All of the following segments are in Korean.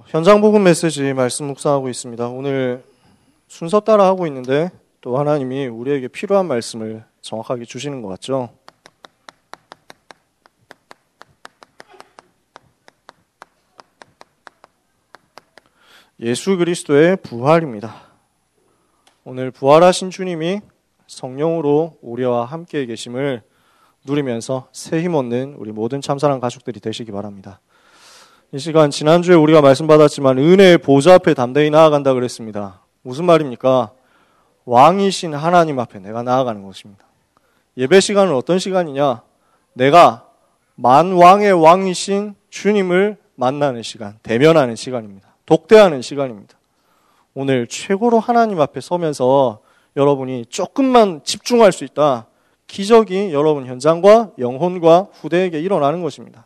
현장 복음 메시지 말씀 묵상하고 있습니다. 오늘 순서 따라 하고 있는데 또 하나님이 우리에게 필요한 말씀을 정확하게 주시는 것 같죠? 예수 그리스도의 부활입니다. 오늘 부활하신 주님이 성령으로 우리와 함께 계심을 누리면서 새 힘 얻는 우리 모든 참사랑 가족들이 되시기 바랍니다. 이 시간 지난주에 우리가 말씀 받았지만 은혜의 보좌 앞에 담대히 나아간다 그랬습니다. 무슨 말입니까? 왕이신 하나님 앞에 내가 나아가는 것입니다. 예배 시간은 어떤 시간이냐? 내가 만왕의 왕이신 주님을 만나는 시간, 대면하는 시간입니다. 독대하는 시간입니다. 오늘 최고로 하나님 앞에 서면서 여러분이 조금만 집중할 수 있다. 기적이 여러분 현장과 영혼과 후대에게 일어나는 것입니다.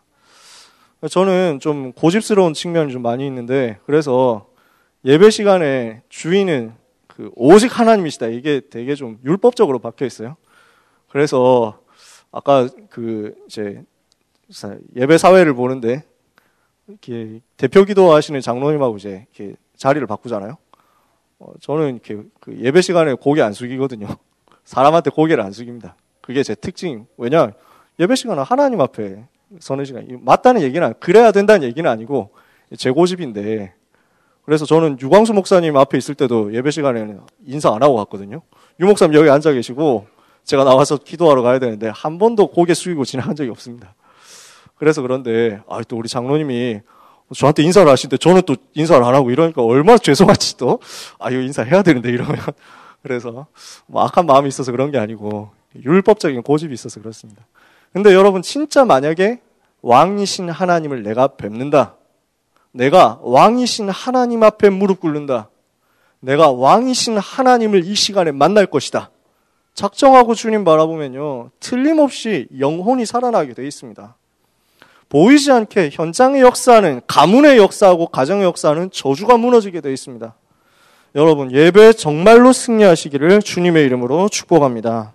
저는 좀 고집스러운 측면이 좀 많이 있는데, 그래서 예배 시간에 주인은 오직 하나님이시다. 이게 되게 좀 율법적으로 박혀 있어요. 그래서 아까 이제 예배 사회를 보는데 이렇게 대표 기도하시는 장로님하고 이제 이렇게 자리를 바꾸잖아요. 저는 이렇게 예배 시간에 고개 안 숙이거든요. 사람한테 고개를 안 숙입니다. 그게 제 특징. 왜냐? 예배 시간은 하나님 앞에 서는 시간. 맞다는 얘기는, 그래야 된다는 얘기는 아니고 제 고집인데, 그래서 저는 유광수 목사님 앞에 있을 때도 예배 시간에는 인사 안 하고 갔거든요. 유 목사님 여기 앉아 계시고 제가 나와서 기도하러 가야 되는데 한 번도 고개 숙이고 지나간 적이 없습니다. 그래서 그런데 또 우리 장로님이 저한테 인사를 하시는데 저는 또 인사를 안 하고 이러니까 얼마나 죄송하지 또. 이거 인사해야 되는데 이러면. 그래서 악한 마음이 있어서 그런 게 아니고 율법적인 고집이 있어서 그렇습니다. 근데 여러분, 진짜 만약에 왕이신 하나님을 내가 뵙는다. 내가 왕이신 하나님 앞에 무릎 꿇는다. 내가 왕이신 하나님을 이 시간에 만날 것이다. 작정하고 주님 바라보면요, 틀림없이 영혼이 살아나게 되어 있습니다. 보이지 않게 현장의 역사는, 가문의 역사하고 가정의 역사는 저주가 무너지게 되어 있습니다. 여러분, 예배 정말로 승리하시기를 주님의 이름으로 축복합니다.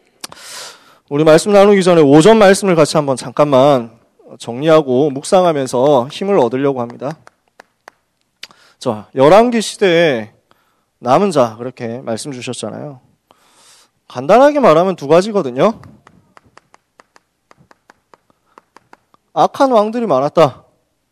우리 말씀 나누기 전에 오전 말씀을 같이 한번 잠깐만 정리하고 묵상하면서 힘을 얻으려고 합니다. 자, 열왕기 시대에 남은 자, 그렇게 말씀 주셨잖아요. 간단하게 말하면 두 가지거든요. 악한 왕들이 많았다.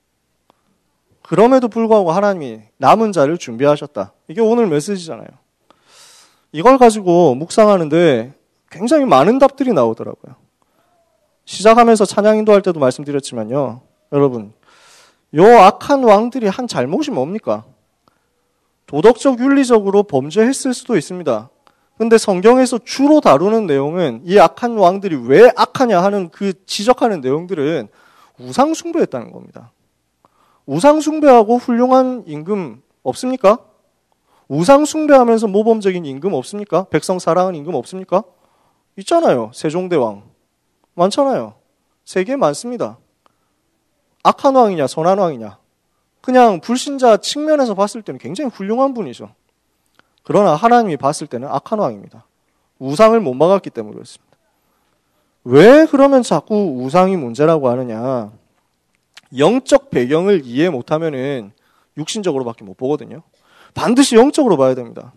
그럼에도 불구하고 하나님이 남은 자를 준비하셨다. 이게 오늘 메시지잖아요. 이걸 가지고 묵상하는데 굉장히 많은 답들이 나오더라고요. 시작하면서 찬양 인도할 때도 말씀드렸지만요. 여러분, 요 악한 왕들이 한 잘못이 뭡니까? 도덕적, 윤리적으로 범죄했을 수도 있습니다. 근데 성경에서 주로 다루는 내용은 이 악한 왕들이 왜 악하냐 하는 그 지적하는 내용들은 우상숭배했다는 겁니다. 우상숭배하고 훌륭한 임금 없습니까? 우상숭배하면서 모범적인 임금 없습니까? 백성 사랑하는 임금 없습니까? 있잖아요. 세종대왕. 많잖아요. 세계에 많습니다. 악한 왕이냐 선한 왕이냐. 그냥 불신자 측면에서 봤을 때는 굉장히 훌륭한 분이죠. 그러나 하나님이 봤을 때는 악한 왕입니다. 우상을 못 막았기 때문에 그렇습니다. 왜 그러면 자꾸 우상이 문제라고 하느냐. 영적 배경을 이해 못하면은 육신적으로밖에 못 보거든요. 반드시 영적으로 봐야 됩니다.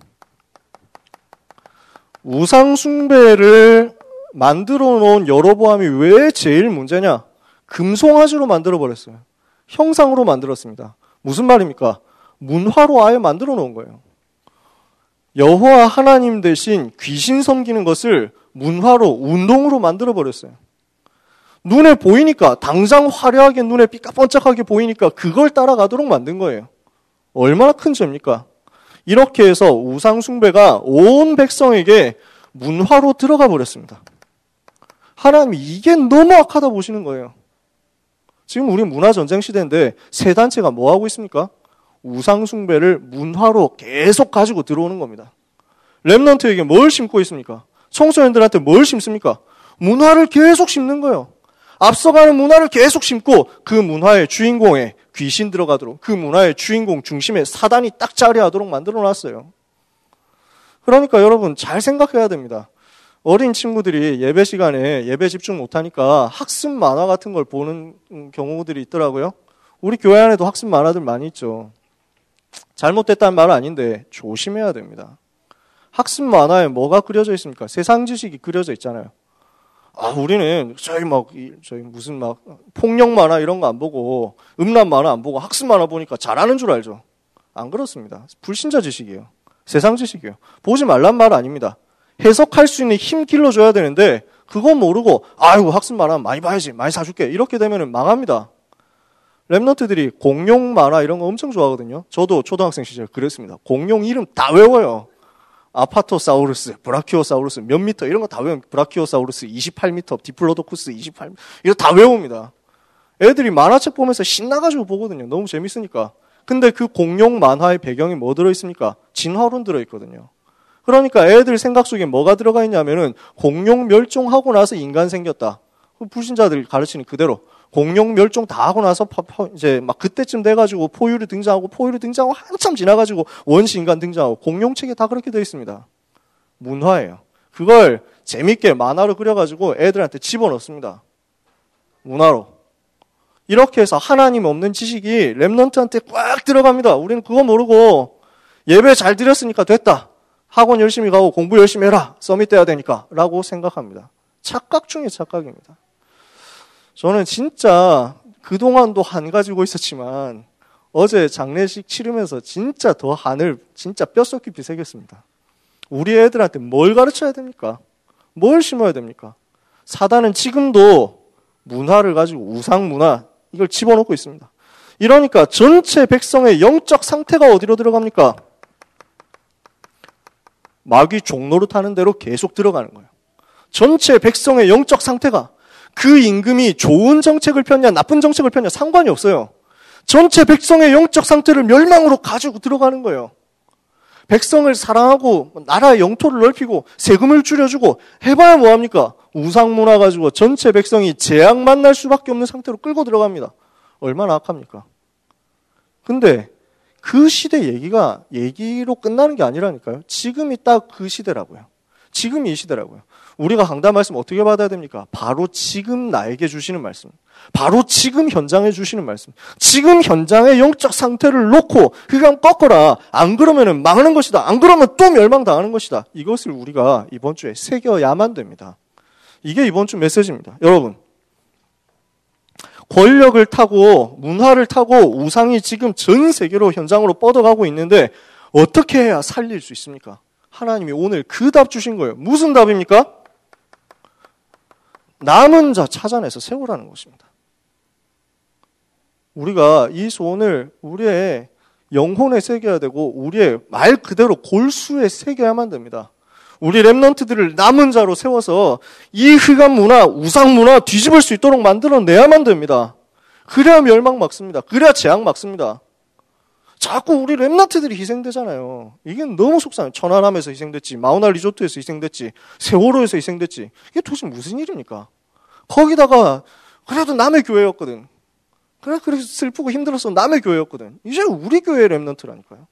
우상 숭배를 만들어 놓은 여로보암이 왜 제일 문제냐? 금송아지로 만들어 버렸어요. 형상으로 만들었습니다. 무슨 말입니까? 문화로 아예 만들어 놓은 거예요. 여호와 하나님 대신 귀신 섬기는 것을 문화로, 운동으로 만들어 버렸어요. 눈에 보이니까, 당장 화려하게 눈에 삐까뻔쩍하게 보이니까 그걸 따라가도록 만든 거예요. 얼마나 큰 죄입니까? 이렇게 해서 우상 숭배가 온 백성에게 문화로 들어가 버렸습니다. 하나님이 이게 너무 악하다 보시는 거예요. 지금 우리 문화전쟁 시대인데 세 단체가 뭐 하고 있습니까? 우상 숭배를 문화로 계속 가지고 들어오는 겁니다. 렘넌트에게 뭘 심고 있습니까? 청소년들한테 뭘 심습니까? 문화를 계속 심는 거예요. 앞서가는 문화를 계속 심고 그 문화의 주인공에 귀신 들어가도록, 그 문화의 주인공 중심에 사단이 딱 자리하도록 만들어놨어요. 그러니까 여러분 잘 생각해야 됩니다. 어린 친구들이 예배 시간에 예배 집중 못하니까 학습 만화 같은 걸 보는 경우들이 있더라고요. 우리 교회 안에도 학습 만화들 많이 있죠. 잘못됐다는 말은 아닌데 조심해야 됩니다. 학습 만화에 뭐가 그려져 있습니까? 세상 지식이 그려져 있잖아요. 우리는 저희 무슨 폭력 만화 이런 거 안 보고 음란 만화 안 보고 학습 만화 보니까 잘하는 줄 알죠. 안 그렇습니다. 불신자 지식이에요. 세상 지식이에요. 보지 말란 말 아닙니다. 해석할 수 있는 힘 길러줘야 되는데 그건 모르고 아이고 학습 만화 많이 봐야지 많이 사줄게 이렇게 되면 망합니다. 랩런트들이 공룡 만화 이런 거 엄청 좋아하거든요. 저도 초등학생 시절 그랬습니다. 공룡 이름 다 외워요. 아파토사우루스, 브라키오사우루스 몇 미터 이런 거 다 외우면 브라키오사우루스 28미터, 디플로도쿠스 28미터 이거 다 외웁니다. 애들이 만화책 보면서 신나가지고 보거든요. 너무 재밌으니까. 근데 그 공룡 만화의 배경이 뭐 들어있습니까? 진화론 들어있거든요. 그러니까 애들 생각 속에 뭐가 들어가 있냐면은 공룡 멸종하고 나서 인간 생겼다. 불신자들 가르치는 그대로 공룡 멸종 다 하고 나서 이제 막 그때쯤 돼가지고 포유류 등장하고 한참 지나가지고 원시 인간 등장하고 공룡책에 다 그렇게 되어 있습니다. 문화예요. 그걸 재밌게 만화로 그려가지고 애들한테 집어넣습니다. 문화로. 이렇게 해서 하나님 없는 지식이 랩런트한테 꽉 들어갑니다. 우리는 그거 모르고 예배 잘 드렸으니까 됐다. 학원 열심히 가고 공부 열심히 해라. 서밋 돼야 되니까 라고 생각합니다. 착각 중에 착각입니다. 저는 진짜 그동안도 한 가지고 있었지만 어제 장례식 치르면서 진짜 더 한을 진짜 뼛속 깊이 새겼습니다. 우리 애들한테 뭘 가르쳐야 됩니까? 뭘 심어야 됩니까? 사단은 지금도 문화를 가지고 우상 문화 이걸 집어넣고 있습니다. 이러니까 전체 백성의 영적 상태가 어디로 들어갑니까? 마귀 종노릇 하는 대로 계속 들어가는 거예요. 전체 백성의 영적 상태가 그 임금이 좋은 정책을 폈냐 나쁜 정책을 폈냐 상관이 없어요. 전체 백성의 영적 상태를 멸망으로 가지고 들어가는 거예요. 백성을 사랑하고 나라의 영토를 넓히고 세금을 줄여주고 해봐야 뭐합니까? 우상문화 가지고 전체 백성이 재앙 만날 수밖에 없는 상태로 끌고 들어갑니다. 얼마나 악합니까? 근데 그 시대 얘기로 끝나는 게 아니라니까요. 지금이 딱 그 시대라고요. 지금이 이 시대라고요. 우리가 강단 말씀 어떻게 받아야 됩니까? 바로 지금 나에게 주시는 말씀. 바로 지금 현장에 주시는 말씀. 지금 현장의 영적 상태를 놓고 그냥 꺾어라. 안 그러면 망하는 것이다. 안 그러면 또 멸망당하는 것이다. 이것을 우리가 이번 주에 새겨야만 됩니다. 이게 이번 주 메시지입니다. 여러분. 권력을 타고 문화를 타고 우상이 지금 전 세계로 현장으로 뻗어가고 있는데 어떻게 해야 살릴 수 있습니까? 하나님이 오늘 그 답 주신 거예요. 무슨 답입니까? 남은 자 찾아내서 세우라는 것입니다. 우리가 이 소원을 우리의 영혼에 새겨야 되고 우리의 말 그대로 골수에 새겨야만 됩니다. 우리 랩런트들을 남은 자로 세워서 이 흑암 문화, 우상 문화 뒤집을 수 있도록 만들어내야만 됩니다. 그래야 멸망 막습니다. 그래야 재앙 막습니다. 자꾸 우리 랩런트들이 희생되잖아요. 이게 너무 속상해요. 천안함에서 희생됐지, 마우나 리조트에서 희생됐지, 세월호에서 희생됐지. 이게 도대체 무슨 일입니까? 거기다가 그래도 남의 교회였거든. 그래서 슬프고 힘들어서 남의 교회였거든. 이제 우리 교회의 랩런트라니까요.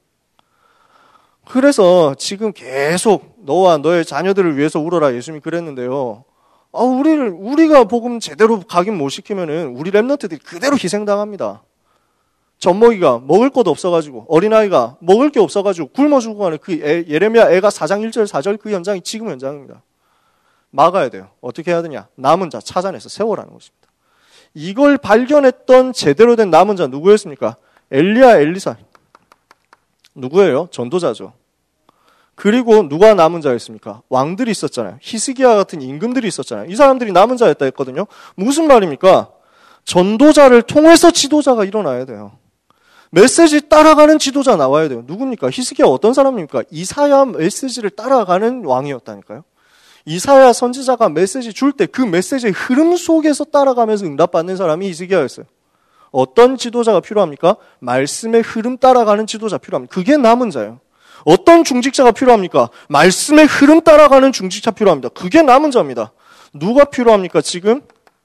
그래서 지금 계속 너와 너의 자녀들을 위해서 울어라 예수님이 그랬는데요. 우리가 복음 제대로 각인 못 시키면은 우리 랩런트들이 그대로 희생당합니다. 젖먹이가 먹을 것도 없어가지고 어린아이가 먹을 게 없어가지고 굶어 죽어가는 그 예레미야 애가 4장 1절 4절 그 현장이 지금 현장입니다. 막아야 돼요. 어떻게 해야 되냐? 남은 자 찾아내서 세워라는 것입니다. 이걸 발견했던 제대로 된 남은 자 누구였습니까? 엘리야, 엘리사. 누구예요? 전도자죠. 그리고 누가 남은 자였습니까? 왕들이 있었잖아요. 히스기야 같은 임금들이 있었잖아요. 이 사람들이 남은 자였다 했거든요. 무슨 말입니까? 전도자를 통해서 지도자가 일어나야 돼요. 메시지 따라가는 지도자 나와야 돼요. 누굽니까? 히스기야 어떤 사람입니까? 이사야 메시지를 따라가는 왕이었다니까요. 이사야 선지자가 메시지 줄 때 그 메시지의 흐름 속에서 따라가면서 응답받는 사람이 히스기야였어요. 어떤 지도자가 필요합니까? 말씀의 흐름 따라가는 지도자 필요합니다. 그게 남은 자예요. 어떤 중직자가 필요합니까? 말씀의 흐름 따라가는 중직자 필요합니다. 그게 남은 자입니다. 누가 필요합니까? 지금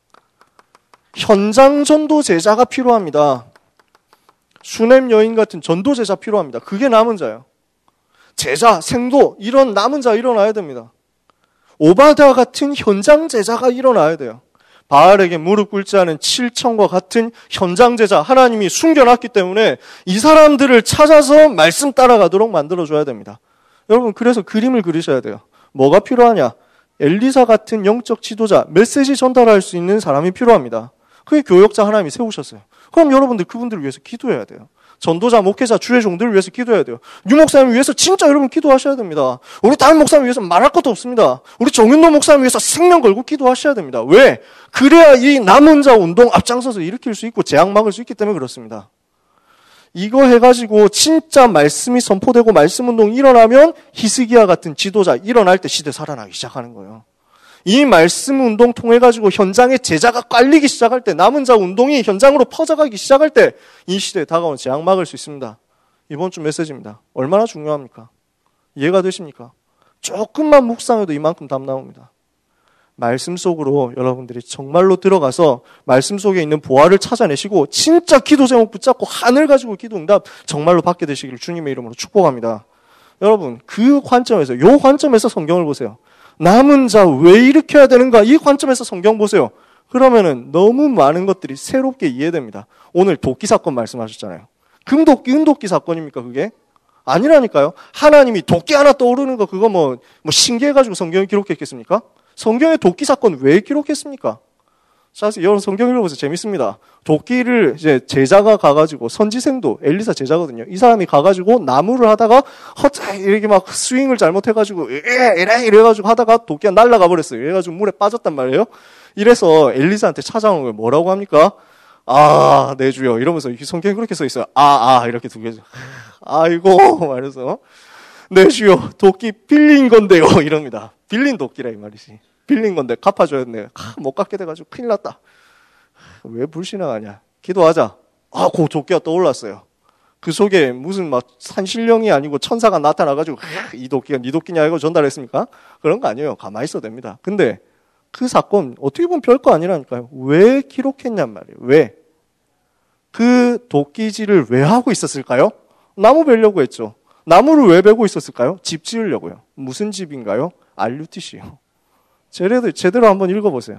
현장 전도 제자가 필요합니다. 수넴 여인 같은 전도 제자 필요합니다. 그게 남은 자예요. 제자, 생도 이런 남은 자 일어나야 됩니다. 오바댜 같은 현장 제자가 일어나야 돼요. 바알에게 무릎 꿇지 않은 7천과 같은 현장 제자 하나님이 숨겨놨기 때문에 이 사람들을 찾아서 말씀 따라가도록 만들어줘야 됩니다. 여러분, 그래서 그림을 그리셔야 돼요. 뭐가 필요하냐? 엘리사 같은 영적 지도자, 메시지 전달할 수 있는 사람이 필요합니다. 그게 교역자 하나님이 세우셨어요. 그럼 여러분들 그분들을 위해서 기도해야 돼요. 전도자, 목회자, 주의 종들을 위해서 기도해야 돼요. 유 목사님을 위해서 진짜 여러분 기도하셔야 됩니다. 우리 다른 목사님 위해서 말할 것도 없습니다. 우리 정윤도 목사님 위해서 생명 걸고 기도하셔야 됩니다. 왜? 그래야 이 남은 자 운동 앞장서서 일으킬 수 있고 재앙 막을 수 있기 때문에 그렇습니다. 이거 해가지고 진짜 말씀이 선포되고 말씀 운동이 일어나면 히스기야 같은 지도자 일어날 때 시대 살아나기 시작하는 거예요. 이 말씀 운동 통해가지고 현장에 제자가 깔리기 시작할 때, 남은 자 운동이 현장으로 퍼져가기 시작할 때 이 시대에 다가온 재앙 막을 수 있습니다. 이번 주 메시지입니다. 얼마나 중요합니까? 이해가 되십니까? 조금만 묵상해도 이만큼 답 나옵니다. 말씀 속으로 여러분들이 정말로 들어가서 말씀 속에 있는 보화를 찾아내시고 진짜 기도 제목 붙잡고 하늘 가지고 기도 응답 정말로 받게 되시기를 주님의 이름으로 축복합니다. 여러분, 그 관점에서, 요 관점에서 성경을 보세요. 남은 자 왜 일으켜야 되는가? 이 관점에서 성경 보세요. 그러면은 너무 많은 것들이 새롭게 이해됩니다. 오늘 도끼 사건 말씀하셨잖아요. 금도끼, 은도끼 사건입니까, 그게? 아니라니까요. 하나님이 도끼 하나 떠오르는 거 그거 뭐 신기해가지고 성경에 기록했겠습니까? 성경에 도끼 사건 왜 기록했습니까? 사실 여러분 성경 읽어보세요. 재밌습니다. 도끼를 이제 제자가 가가지고, 선지생도 엘리사 제자거든요. 이 사람이 가가지고 나무를 하다가 허짜 이렇게 막 스윙을 잘못해가지고 이래가지고 하다가 도끼가 날아가 버렸어요. 이래가지고 물에 빠졌단 말이에요. 이래서 엘리사한테 찾아오는 거예요. 뭐라고 합니까? 아, 네 주여. 이러면서 성경에 그렇게 써 있어요. 이렇게 두 개. 아이고 말해서 네 주여, 도끼 빌린 건데요. 이럽니다. 빌린 도끼라 이 말이지. 빌린 건데 갚아줘야 돼. 못 갚게 돼가지고 큰일 났다. 왜 불신앙하냐? 기도하자. 그 도끼가 떠올랐어요. 그 속에 무슨 막 산신령이 아니고 천사가 나타나가지고 이 도끼가 네 도끼냐 이거 전달했습니까? 그런 거 아니에요. 가만히 있어도 됩니다. 근데 그 사건 어떻게 보면 별거 아니라니까요. 왜 기록했냔 말이에요. 왜? 그 도끼질을 왜 하고 있었을까요? 나무 베려고 했죠. 나무를 왜 베고 있었을까요? 집 지으려고요. 무슨 집인가요? 알류티시요. 제대로 한번 읽어보세요.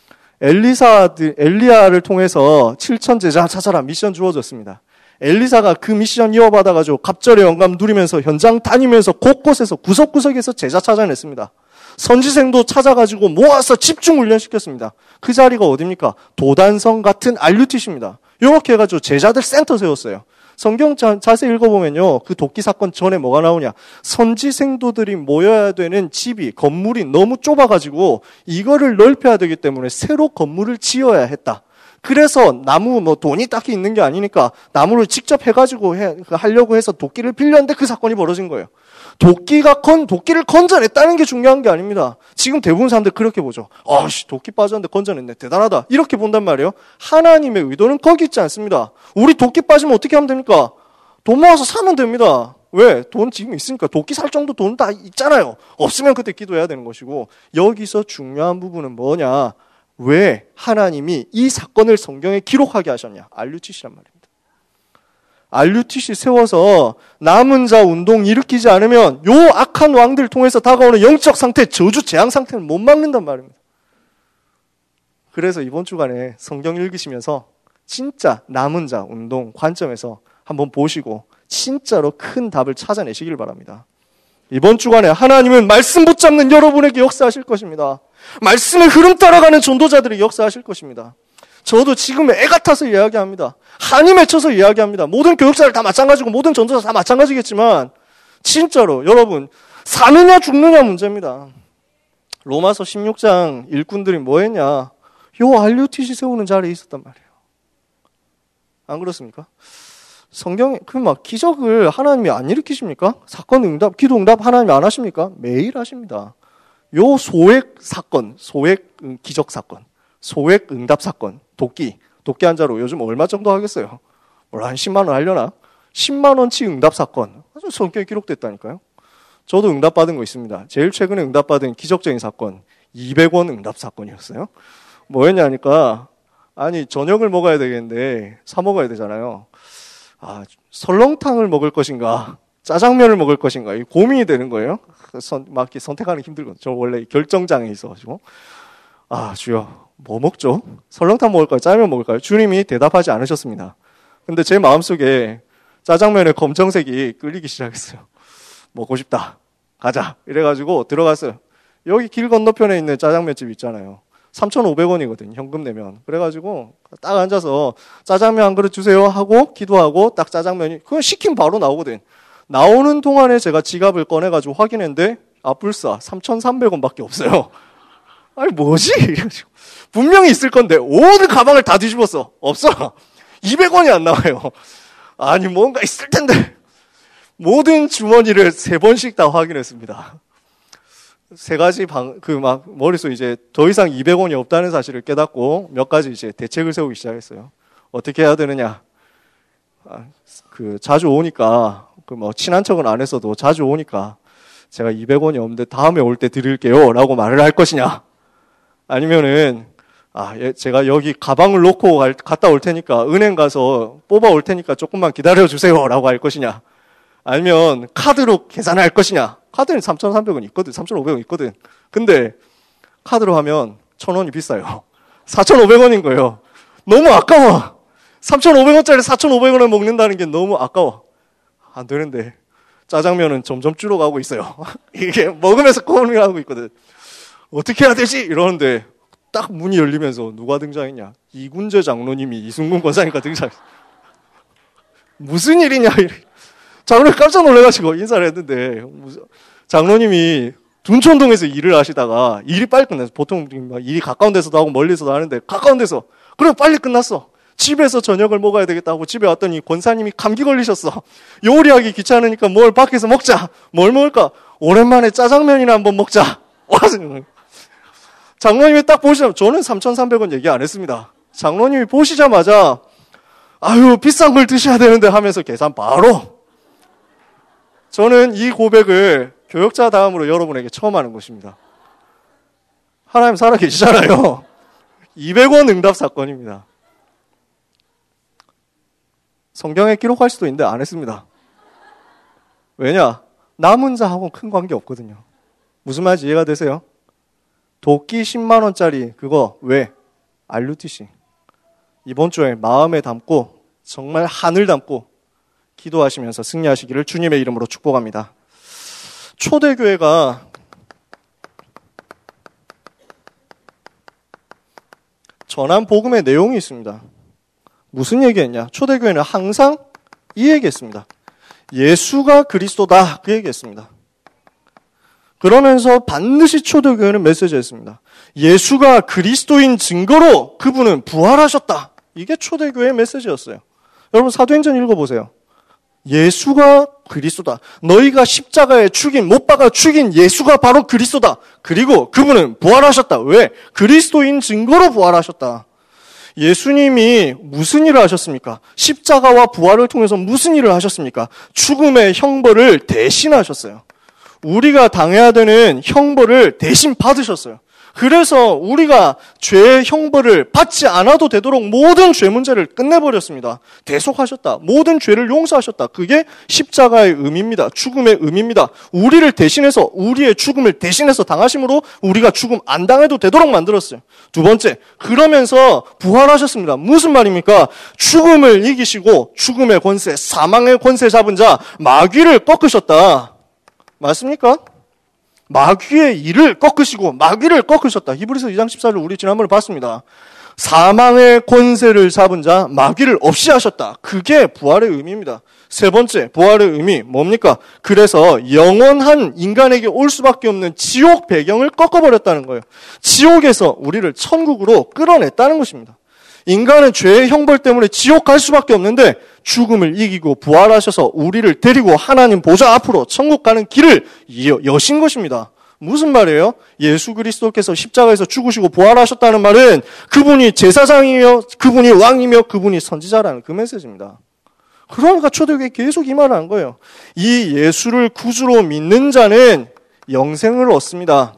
엘리야를 통해서 7천 제자 찾아라 미션 주어졌습니다. 엘리사가 그 미션 이어받아가지고 갑절의 영감 누리면서 현장 다니면서 곳곳에서 구석구석에서 제자 찾아냈습니다. 선지생도 찾아가지고 모아서 집중 훈련시켰습니다. 그 자리가 어디입니까? 도단성 같은 알류티시입니다. 이렇게 해가지고 제자들 센터 세웠어요. 성경 자세히 읽어보면요. 그 도끼 사건 전에 뭐가 나오냐. 선지생도들이 모여야 되는 집이, 건물이 너무 좁아가지고 이거를 넓혀야 되기 때문에 새로 건물을 지어야 했다. 그래서 나무 돈이 딱히 있는 게 아니니까 나무를 직접 해가지고 하려고 해서 도끼를 빌렸는데 그 사건이 벌어진 거예요. 도끼를 건져냈다는 게 중요한 게 아닙니다. 지금 대부분 사람들 그렇게 보죠. 도끼 빠졌는데 건져냈네. 대단하다. 이렇게 본단 말이에요. 하나님의 의도는 거기 있지 않습니다. 우리 도끼 빠지면 어떻게 하면 됩니까? 돈 모아서 사면 됩니다. 왜? 돈 지금 있으니까. 도끼 살 정도 돈 다 있잖아요. 없으면 그때 기도해야 되는 것이고, 여기서 중요한 부분은 뭐냐? 왜 하나님이 이 사건을 성경에 기록하게 하셨냐? 알류티시란 말입니다. 알류티시 세워서 남은 자 운동 일으키지 않으면 요 악한 왕들 통해서 다가오는 영적 상태, 저주 재앙 상태는 못 막는단 말입니다. 그래서 이번 주간에 성경 읽으시면서 진짜 남은 자 운동 관점에서 한번 보시고 진짜로 큰 답을 찾아내시길 바랍니다. 이번 주간에 하나님은 말씀 붙잡는 여러분에게 역사하실 것입니다. 말씀의 흐름 따라가는 전도자들이 역사하실 것입니다. 저도 지금 애 같아서 이야기합니다. 한이 맺혀서 이야기합니다. 모든 교육자들 다 마찬가지고 모든 전도자 다 마찬가지겠지만 진짜로 여러분 사느냐 죽느냐 문제입니다. 로마서 16장 일꾼들이 뭐 했냐? 요 알류티시 세우는 자리에 있었단 말이에요. 안 그렇습니까? 성경에 기적을 하나님이 안 일으키십니까? 사건 응답, 기도 응답 하나님이 안 하십니까? 매일 하십니다. 요 소액 사건, 소액 기적 사건, 소액 응답 사건, 도끼 한 자로 요즘 얼마 정도 하겠어요? 한 10만 원 하려나? 10만 원치 응답 사건 아주 성경에 기록됐다니까요. 저도 응답 받은 거 있습니다. 제일 최근에 응답 받은 기적적인 사건 200원 응답 사건이었어요. 뭐였냐니까 저녁을 먹어야 되겠는데 사 먹어야 되잖아요. 설렁탕을 먹을 것인가 짜장면을 먹을 것인가 고민이 되는 거예요. 막 선택하는 게 힘들거든요. 저 원래 결정장애 있어가지고 아, 주여, 뭐 먹죠? 설렁탕 먹을까요? 짜장면 먹을까요? 주님이 대답하지 않으셨습니다. 근데 제 마음속에 짜장면의 검정색이 끌리기 시작했어요. 먹고 싶다. 가자. 이래가지고 들어갔어요. 여기 길 건너편에 있는 짜장면집 있잖아요. 3,500원이거든, 현금 내면. 그래가지고 딱 앉아서 짜장면 한 그릇 주세요 하고 기도하고 딱 짜장면이, 그건 시키면 바로 나오거든. 나오는 동안에 제가 지갑을 꺼내가지고 확인했는데, 불싸 3,300원 밖에 없어요. 아니, 뭐지? 이래가지고. 분명히 있을 건데, 온 가방을 다 뒤집었어. 없어. 200원이 안 나와요. 아니, 뭔가 있을 텐데. 모든 주머니를 3번씩 다 확인했습니다. 3가지 머릿속에 이제 더 이상 200원이 없다는 사실을 깨닫고 몇 가지 이제 대책을 세우기 시작했어요. 어떻게 해야 되느냐. 자주 오니까, 친한 척은 안 했어도 자주 오니까 제가 200원이 없는데 다음에 올 때 드릴게요. 라고 말을 할 것이냐. 아니면은, 제가 여기 가방을 놓고 갔다 올 테니까 은행 가서 뽑아 올 테니까 조금만 기다려 주세요. 라고 할 것이냐. 아니면 카드로 계산할 것이냐. 카드는 3,300원 있거든. 3,500원 있거든. 근데 카드로 하면 1,000원이 비싸요. 4,500원인 거예요. 너무 아까워. 3,500원짜리 4,500원을 먹는다는 게 너무 아까워. 안 되는데 짜장면은 점점 줄어가고 있어요. 이게 먹으면서 고민하고 있거든. 어떻게 해야 되지? 이러는데 딱 문이 열리면서 누가 등장했냐. 이군재 장로님이 이순근 권사님과 등장했어요. 무슨 일이냐. 장로님 깜짝 놀라가지고 인사를 했는데, 장로님이 둔촌동에서 일을 하시다가 일이 빨리 끝났어. 보통 일이 가까운 데서도 하고 멀리서도 하는데 가까운 데서. 그럼 빨리 끝났어. 집에서 저녁을 먹어야 되겠다고 집에 왔더니 권사님이 감기 걸리셨어. 요리하기 귀찮으니까 뭘 밖에서 먹자. 뭘 먹을까? 오랜만에 짜장면이나 한번 먹자. 장로님이 딱 보시자마자, 저는 3,300원 얘기 안 했습니다. 장로님이 보시자마자 아유, 비싼 걸 드셔야 되는데 하면서 계산 바로. 저는 이 고백을 교역자 다음으로 여러분에게 처음 하는 것입니다. 하나님 살아계시잖아요. 200원 응답 사건입니다. 성경에 기록할 수도 있는데 안 했습니다. 왜냐? 남은 자하고는 큰 관계 없거든요. 무슨 말인지 이해가 되세요? 도끼 10만 원짜리 그거 왜? RUTC. 이번 주에 마음에 담고 정말 한을 담고 기도하시면서 승리하시기를 주님의 이름으로 축복합니다. 초대교회가 전한 복음의 내용이 있습니다. 무슨 얘기했냐? 초대교회는 항상 이 얘기했습니다. 예수가 그리스도다. 그 얘기했습니다. 그러면서 반드시 초대교회는 메시지했습니다. 예수가 그리스도인 증거로 그분은 부활하셨다. 이게 초대교회의 메시지였어요. 여러분 사도행전 읽어보세요. 예수가 그리스도다. 너희가 십자가에 못 박아 죽인 예수가 바로 그리스도다. 그리고 그분은 부활하셨다. 왜? 그리스도인 증거로 부활하셨다. 예수님이 무슨 일을 하셨습니까? 십자가와 부활을 통해서 무슨 일을 하셨습니까? 죽음의 형벌을 대신하셨어요. 우리가 당해야 되는 형벌을 대신 받으셨어요. 그래서 우리가 죄의 형벌을 받지 않아도 되도록 모든 죄 문제를 끝내버렸습니다. 대속하셨다. 모든 죄를 용서하셨다. 그게 십자가의 의미입니다. 죽음의 의미입니다. 우리를 대신해서 우리의 죽음을 대신해서 당하심으로 우리가 죽음 안 당해도 되도록 만들었어요. 두 번째, 그러면서 부활하셨습니다. 무슨 말입니까? 죽음을 이기시고 죽음의 권세, 사망의 권세 잡은 자 마귀를 꺾으셨다. 맞습니까? 마귀의 일을 꺾으시고 마귀를 꺾으셨다. 히브리서 2장 14절 우리 지난번에 봤습니다. 사망의 권세를 잡은 자 마귀를 없이 하셨다. 그게 부활의 의미입니다. 세 번째 부활의 의미 뭡니까? 그래서 영원한 인간에게 올 수밖에 없는 지옥 배경을 꺾어버렸다는 거예요. 지옥에서 우리를 천국으로 끌어냈다는 것입니다. 인간은 죄의 형벌 때문에 지옥 갈 수밖에 없는데 죽음을 이기고 부활하셔서 우리를 데리고 하나님 보좌 앞으로 천국 가는 길을 여신 것입니다. 무슨 말이에요? 예수 그리스도께서 십자가에서 죽으시고 부활하셨다는 말은 그분이 제사장이며 그분이 왕이며 그분이 선지자라는 그 메시지입니다. 그러니까 초대교회 계속 이 말을 한 거예요. 이 예수를 구주로 믿는 자는 영생을 얻습니다.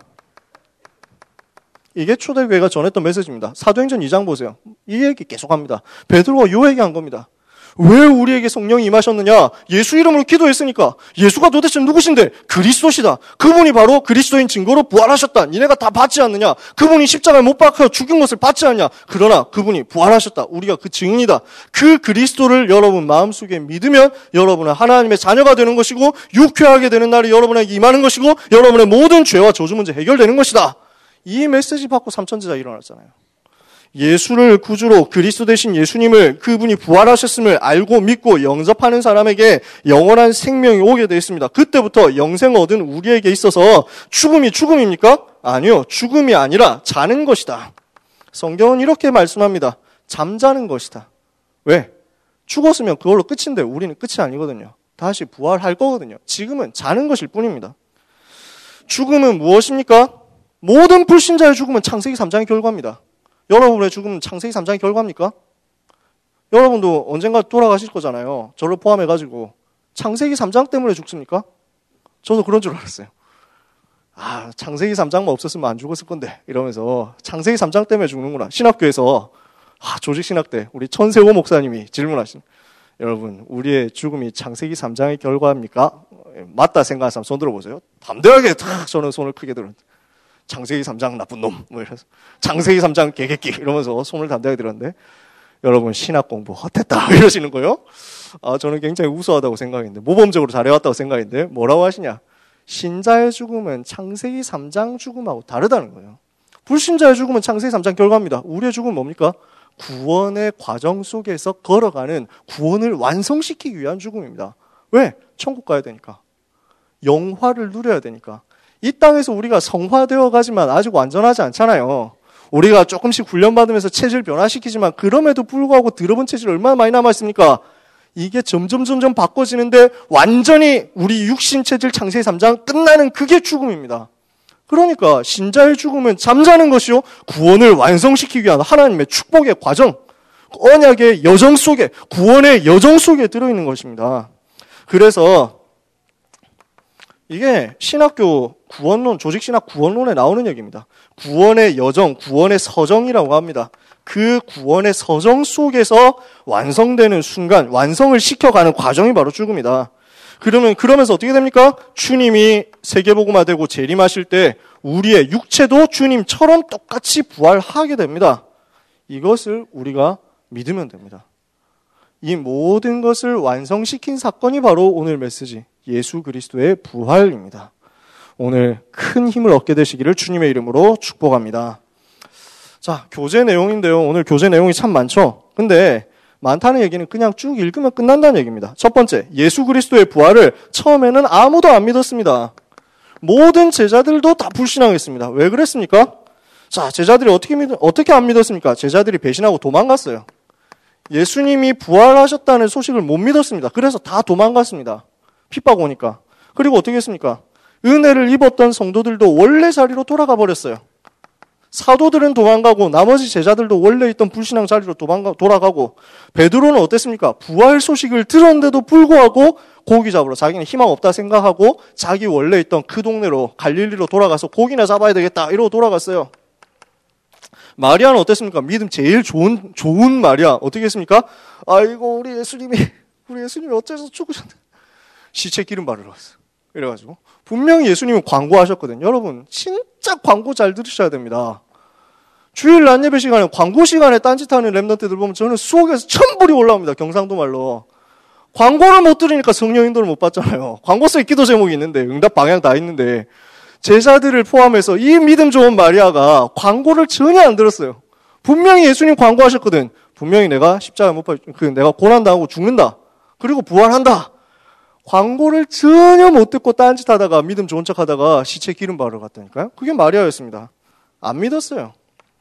이게 초대교회가 전했던 메시지입니다. 사도행전 2장 보세요. 이 얘기 계속합니다. 베드로가 이 얘기한 겁니다. 왜 우리에게 성령이 임하셨느냐? 예수 이름으로 기도했으니까. 예수가 도대체 누구신데? 그리스도시다. 그분이 바로 그리스도인 증거로 부활하셨다. 니네가 다 받지 않느냐? 그분이 십자가에 못 박혀 죽은 것을 받지 않냐? 그러나 그분이 부활하셨다. 우리가 그 증인이다. 그 그리스도를 여러분 마음속에 믿으면 여러분은 하나님의 자녀가 되는 것이고 유쾌하게 되는 날이 여러분에게 임하는 것이고 여러분의 모든 죄와 저주 문제 해결되는 것이다. 이 메시지 받고 삼천제자 일어났잖아요. 예수를 구주로 그리스도 되신 예수님을 그분이 부활하셨음을 알고 믿고 영접하는 사람에게 영원한 생명이 오게 되어 있습니다. 그때부터 영생 얻은 우리에게 있어서 죽음이 죽음입니까? 아니요. 죽음이 아니라 자는 것이다. 성경은 이렇게 말씀합니다. 잠자는 것이다. 왜? 죽었으면 그걸로 끝인데 우리는 끝이 아니거든요. 다시 부활할 거거든요. 지금은 자는 것일 뿐입니다. 죽음은 무엇입니까? 모든 불신자의 죽음은 창세기 3장의 결과입니다. 여러분의 죽음은 창세기 3장의 결과입니까? 여러분도 언젠가 돌아가실 거잖아요. 저를 포함해가지고. 창세기 3장 때문에 죽습니까? 저도 그런 줄 알았어요. 창세기 3장만 없었으면 안 죽었을 건데 이러면서 창세기 3장 때문에 죽는구나. 신학교에서 조직신학대 우리 천세호 목사님이 질문하신 여러분 우리의 죽음이 창세기 3장의 결과입니까? 맞다 생각하는 사람 손 들어보세요. 담대하게 탁 저는 손을 크게 들었는데 창세기 3장 나쁜 놈 뭐 이래서 창세기 3장 개개끼 이러면서 손을 담대하게 들었는데 여러분 신학 공부 헛했다 이러시는 거예요. 저는 굉장히 우수하다고 생각했는데 모범적으로 잘해왔다고 생각했는데 뭐라고 하시냐. 신자의 죽음은 창세기 3장 죽음하고 다르다는 거예요. 불신자의 죽음은 창세기 3장 결과입니다. 우리의 죽음은 뭡니까? 구원의 과정 속에서 걸어가는 구원을 완성시키기 위한 죽음입니다. 왜? 천국 가야 되니까. 영화를 누려야 되니까. 이 땅에서 우리가 성화되어 가지만 아직 완전하지 않잖아요. 우리가 조금씩 훈련받으면서 체질 변화시키지만 그럼에도 불구하고 들어본 체질 얼마나 많이 남아있습니까? 이게 점점 바꿔지는데 완전히 우리 육신 체질 창세기 3장 끝나는 그게 죽음입니다. 그러니까 신자의 죽음은 잠자는 것이요 구원을 완성시키기 위한 하나님의 축복의 과정, 언약의 여정 속에 구원의 여정 속에 들어있는 것입니다. 그래서 이게 신학교 구원론, 조직신학 구원론에 나오는 얘기입니다. 구원의 여정, 구원의 서정이라고 합니다. 그 구원의 서정 속에서 완성되는 순간, 완성을 시켜가는 과정이 바로 죽음이다. 그러면서 어떻게 됩니까? 주님이 세계복음화 되고 재림하실 때 우리의 육체도 주님처럼 똑같이 부활하게 됩니다. 이것을 우리가 믿으면 됩니다. 이 모든 것을 완성시킨 사건이 바로 오늘 메시지, 예수 그리스도의 부활입니다. 오늘 큰 힘을 얻게 되시기를 주님의 이름으로 축복합니다. 자, 교재 내용인데요. 오늘 교재 내용이 참 많죠. 근데 많다는 얘기는 그냥 쭉 읽으면 끝난다는 얘기입니다. 첫 번째, 예수 그리스도의 부활을 처음에는 아무도 안 믿었습니다. 모든 제자들도 다 불신앙했습니다. 왜 그랬습니까? 자, 제자들이 어떻게 안 믿었습니까? 제자들이 배신하고 도망갔어요. 예수님이 부활하셨다는 소식을 못 믿었습니다. 그래서 다 도망갔습니다. 핍박 오니까. 그리고 어떻게 했습니까? 은혜를 입었던 성도들도 원래 자리로 돌아가 버렸어요. 사도들은 도망가고 나머지 제자들도 원래 있던 불신앙 자리로 돌아가고 베드로는 어땠습니까? 부활 소식을 들었는데도 불구하고 고기 잡으러 자기는 희망 없다 생각하고 자기 원래 있던 그 동네로 갈릴리로 돌아가서 고기나 잡아야 되겠다 이러고 돌아갔어요. 마리아는 어땠습니까? 믿음 제일 좋은 마리아 어떻게 했습니까? 아이고 우리 예수님이 어째서 죽으셨네. 시체 기름 바르러 갔어요. 이래가지고 분명히 예수님은 광고하셨거든요. 여러분 진짜 광고 잘 들으셔야 됩니다. 주일 낮 예배 시간에 광고 시간에 딴짓하는 랩런트들 보면 저는 수옥에서 천불이 올라옵니다. 경상도 말로. 광고를 못 들으니까 성령 인도를 못 받잖아요. 광고 속에 기도 제목이 있는데 응답 방향 다 있는데 제자들을 포함해서 이 믿음 좋은 마리아가 광고를 전혀 안 들었어요. 분명히 예수님 광고하셨거든. 분명히 내가 십자가에 못 내가 고난당하고 죽는다. 그리고 부활한다. 광고를 전혀 못 듣고 딴짓하다가 믿음 좋은 척하다가 시체 기름 바르러 갔다니까요. 그게 마리아였습니다. 안 믿었어요.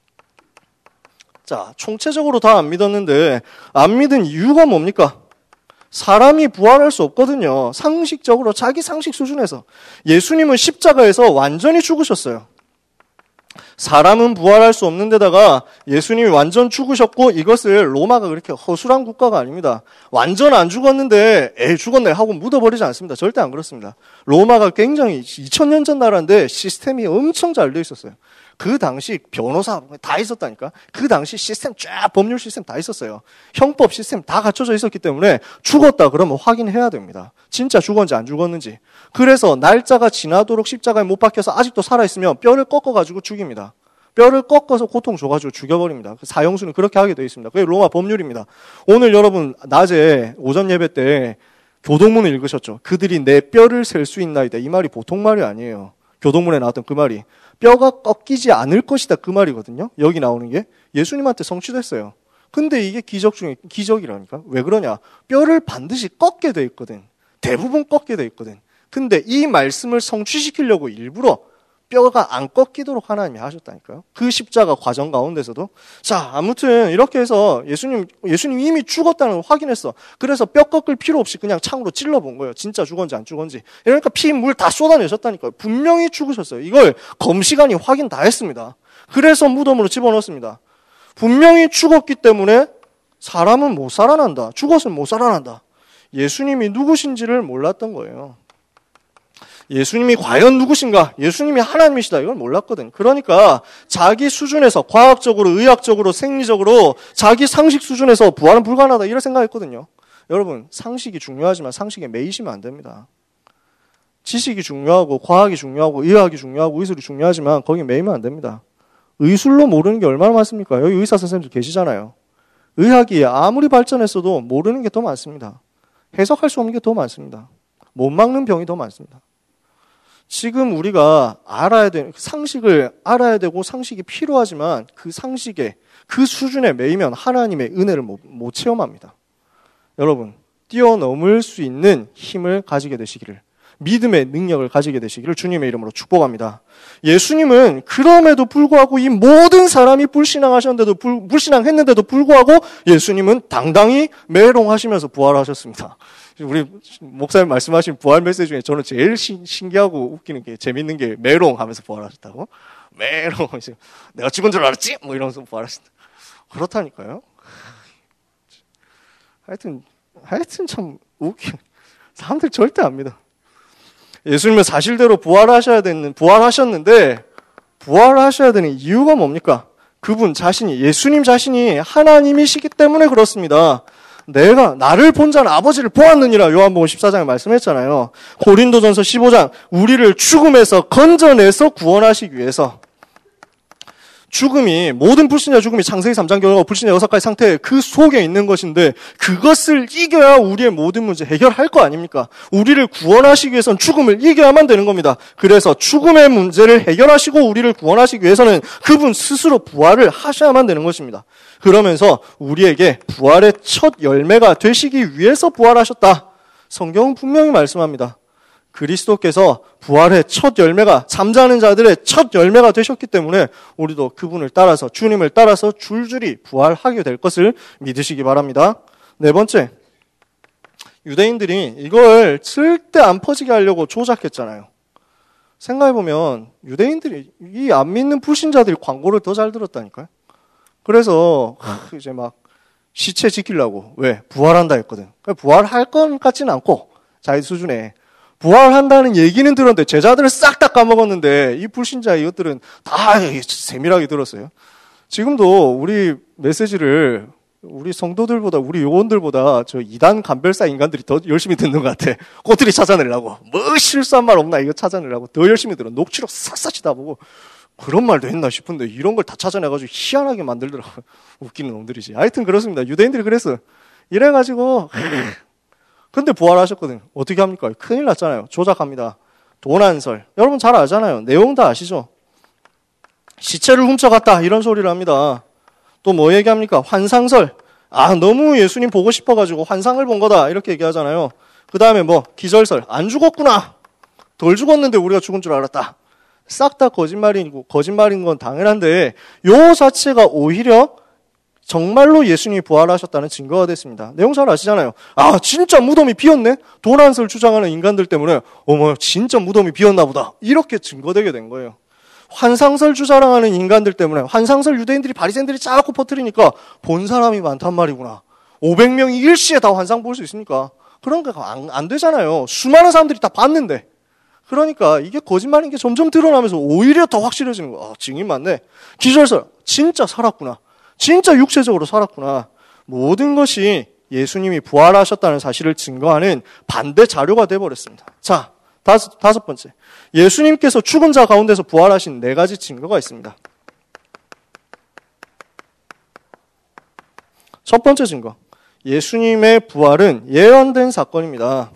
자, 총체적으로 다 안 믿었는데 안 믿은 이유가 뭡니까? 사람이 부활할 수 없거든요. 상식적으로 자기 상식 수준에서. 예수님은 십자가에서 완전히 죽으셨어요. 사람은 부활할 수 없는 데다가 예수님이 완전 죽으셨고 이것을 로마가 그렇게 허술한 국가가 아닙니다. 완전 안 죽었는데 죽었네 하고 묻어버리지 않습니다. 절대 안 그렇습니다. 로마가 굉장히 2000년 전 나라인데 시스템이 엄청 잘 돼 있었어요. 그 당시 변호사 다 있었다니까. 그 당시 시스템 쫙 법률 시스템 다 있었어요. 형법 시스템 다 갖춰져 있었기 때문에 죽었다 그러면 확인해야 됩니다. 진짜 죽었는지 안 죽었는지. 그래서 날짜가 지나도록 십자가에 못 박혀서 아직도 살아있으면 뼈를 꺾어가지고 죽입니다. 뼈를 꺾어서 고통 줘가지고 죽여버립니다. 사형수는 그렇게 하게 되어 있습니다. 그게 로마 법률입니다. 오늘 여러분 낮에 오전 예배 때 교동문을 읽으셨죠? 그들이 내 뼈를 셀 수 있나이다. 이 말이 보통 말이 아니에요. 교동문에 나왔던 그 말이 뼈가 꺾이지 않을 것이다 그 말이거든요. 여기 나오는 게 예수님한테 성취됐어요. 근데 이게 기적 중에 기적이라니까. 왜 그러냐? 뼈를 반드시 꺾게 돼 있거든. 대부분 꺾게 돼 있거든. 근데 이 말씀을 성취시키려고 일부러 뼈가 안 꺾이도록 하나님이 하셨다니까요. 그 십자가 과정 가운데서도. 자, 아무튼 이렇게 해서 예수님이 이미 죽었다는 걸 확인했어. 그래서 뼈 꺾을 필요 없이 그냥 창으로 찔러본 거예요. 진짜 죽었는지 안 죽었는지. 그러니까 피, 물 다 쏟아내셨다니까요. 분명히 죽으셨어요. 이걸 검시관이 확인 다 했습니다. 그래서 무덤으로 집어넣었습니다. 분명히 죽었기 때문에 사람은 못 살아난다. 죽었으면 못 살아난다. 예수님이 누구신지를 몰랐던 거예요. 예수님이 과연 누구신가? 예수님이 하나님이시다. 이걸 몰랐거든. 그러니까 자기 수준에서 과학적으로, 의학적으로, 생리적으로 자기 상식 수준에서 부활은 불가능하다. 이런 생각했거든요. 여러분, 상식이 중요하지만 상식에 매이시면 안 됩니다. 지식이 중요하고 과학이 중요하고 의학이 중요하고 의술이 중요하지만 거기에 매이면 안 됩니다. 의술로 모르는 게 얼마나 많습니까? 여기 의사 선생님들 계시잖아요. 의학이 아무리 발전했어도 모르는 게 더 많습니다. 해석할 수 없는 게 더 많습니다. 못 막는 병이 더 많습니다. 지금 우리가 알아야 되는 상식을 알아야 되고 상식이 필요하지만 그 상식에 그 수준에 매이면 하나님의 은혜를 못 체험합니다. 여러분, 뛰어넘을 수 있는 힘을 가지게 되시기를, 믿음의 능력을 가지게 되시기를 주님의 이름으로 축복합니다. 예수님은 그럼에도 불구하고 이 모든 사람이 불신앙했는데도 불구하고 예수님은 당당히 메롱하시면서 부활하셨습니다. 우리 목사님 말씀하신 부활 메시지 중에 저는 제일 신기하고 웃기는 게, 재밌는 게 메롱하면서 부활하셨다고. 메롱. 내가 죽은 줄 알았지? 뭐 이러면서 부활하셨다. 그렇다니까요. 하여튼 참 웃겨. 사람들 절대 안 믿어. 예수님은 사실대로 부활하셨는데 부활하셔야 되는 이유가 뭡니까? 그분 자신이, 예수님 자신이 하나님이시기 때문에 그렇습니다. 나를 본 자는 아버지를 보았느니라 요한복음 14장에 말씀했잖아요. 고린도전서 15장, 우리를 죽음에서 건져내서 구원하시기 위해서. 죽음이, 모든 불신자 죽음이 창세기 3장 경우가 불신자 6가지 상태 그 속에 있는 것인데 그것을 이겨야 우리의 모든 문제 해결할 거 아닙니까? 우리를 구원하시기 위해서는 죽음을 이겨야만 되는 겁니다. 그래서 죽음의 문제를 해결하시고 우리를 구원하시기 위해서는 그분 스스로 부활을 하셔야만 되는 것입니다. 그러면서 우리에게 부활의 첫 열매가 되시기 위해서 부활하셨다. 성경은 분명히 말씀합니다. 그리스도께서 부활의 첫 열매가, 잠자는 자들의 첫 열매가 되셨기 때문에 우리도 그분을 따라서, 주님을 따라서 줄줄이 부활하게 될 것을 믿으시기 바랍니다. 네 번째, 유대인들이 이걸 절대 안 퍼지게 하려고 조작했잖아요. 생각해보면 유대인들이 이 안 믿는 불신자들이 광고를 더 잘 들었다니까요. 그래서 이제 막 시체 지키려고, 왜? 부활한다 했거든. 부활할 건 같지는 않고 자기 수준에 부활한다는 얘기는 들었는데 제자들은 싹 다 까먹었는데 이 불신자 이것들은 다 세밀하게 들었어요. 지금도 우리 메시지를 우리 성도들보다, 우리 요원들보다 저 이단 간별사 인간들이 더 열심히 듣는 것 같아. 꼬투리 찾아내려고. 뭐 실수한 말 없나 이거 찾아내려고 더 열심히 들어. 녹취록 싹싹이 다 보고 그런 말도 했나 싶은데 이런 걸 다 찾아내가지고 희한하게 만들더라고. 웃기는 놈들이지. 하여튼 그렇습니다. 유대인들이 그랬어. 이래가지고 근데 부활하셨거든. 어떻게 합니까? 큰일 났잖아요. 조작합니다. 도난설. 여러분 잘 알잖아요. 내용 다 아시죠? 시체를 훔쳐갔다. 이런 소리를 합니다. 또 뭐 얘기합니까? 환상설. 너무 예수님 보고 싶어가지고 환상을 본 거다. 이렇게 얘기하잖아요. 그 다음에 뭐 기절설. 안 죽었구나. 덜 죽었는데 우리가 죽은 줄 알았다. 싹 다 거짓말인 건 당연한데 요 자체가 오히려 정말로 예수님이 부활하셨다는 증거가 됐습니다. 내용 잘 아시잖아요. 진짜 무덤이 비었네? 도난설 주장하는 인간들 때문에 어머 진짜 무덤이 비었나 보다. 이렇게 증거되게 된 거예요. 환상설 주장하는 인간들 때문에, 환상설 유대인들이 바리새인들이 자꾸 퍼뜨리니까 본 사람이 많단 말이구나. 500명이 일시에 다 환상 볼 수 있습니까? 그런 거 안 되잖아요. 수많은 사람들이 다 봤는데. 그러니까 이게 거짓말인 게 점점 드러나면서 오히려 더 확실해지는 거야. 증인 맞네. 기절설. 진짜 살았구나. 진짜 육체적으로 살았구나. 모든 것이 예수님이 부활하셨다는 사실을 증거하는 반대 자료가 되어버렸습니다. 자, 다섯 번째. 예수님께서 죽은 자 가운데서 부활하신 4가지 증거가 있습니다. 첫 번째 증거. 예수님의 부활은 예언된 사건입니다.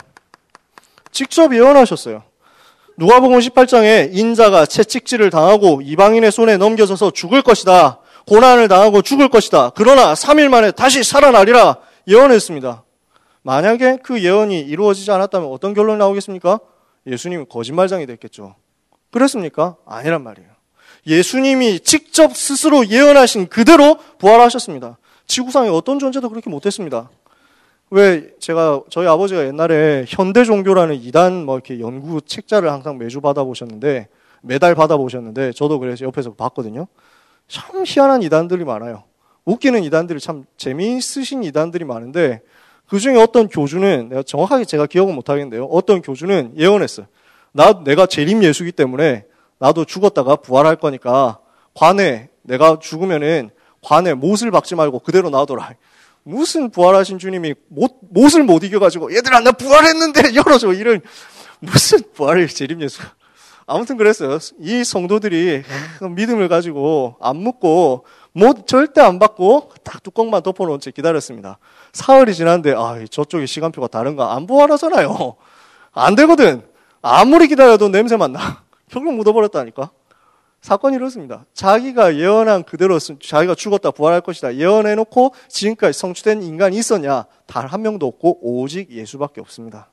직접 예언하셨어요. 누가복음 18장에 인자가 채찍질을 당하고 이방인의 손에 넘겨져서 죽을 것이다. 고난을 당하고 죽을 것이다. 그러나 3일 만에 다시 살아나리라 예언했습니다. 만약에 그 예언이 이루어지지 않았다면 어떤 결론이 나오겠습니까? 예수님은 거짓말장이 됐겠죠. 그랬습니까? 아니란 말이에요. 예수님이 직접 스스로 예언하신 그대로 부활하셨습니다. 지구상에 어떤 존재도 그렇게 못했습니다. 왜 저희 아버지가 옛날에 현대 종교라는 이단 이렇게 연구 책자를 항상 매주 받아보셨는데, 매달 받아보셨는데, 저도 그래서 옆에서 봤거든요. 참 희한한 이단들이 많아요. 웃기는 이단들이 참 재미있으신 이단들이 많은데, 그 중에 어떤 교주는, 정확하게 제가 기억은 못하겠는데요. 어떤 교주는 예언했어요. 내가 재림 예수기 때문에 나도 죽었다가 부활할 거니까 내가 죽으면은 관에 못을 박지 말고 그대로 놔둬라. 무슨 부활하신 주님이 못을 못 이겨가지고 얘들아 나 부활했는데 열어줘 이런 무슨 부활의 재림 예수. 아무튼 그랬어요. 이 성도들이 믿음을 가지고 안 묻고 못 절대 안 받고 딱 뚜껑만 덮어놓은 채 기다렸습니다. 사흘이 지났는데 저쪽에 시간표가 다른가 안 부활하잖아요. 안 되거든. 아무리 기다려도 냄새만 나. 결국 묻어버렸다니까. 사건이 이렇습니다. 자기가 예언한 그대로 자기가 죽었다 부활할 것이다 예언해놓고 지금까지 성취된 인간이 있었냐? 단 한 명도 없고 오직 예수밖에 없습니다.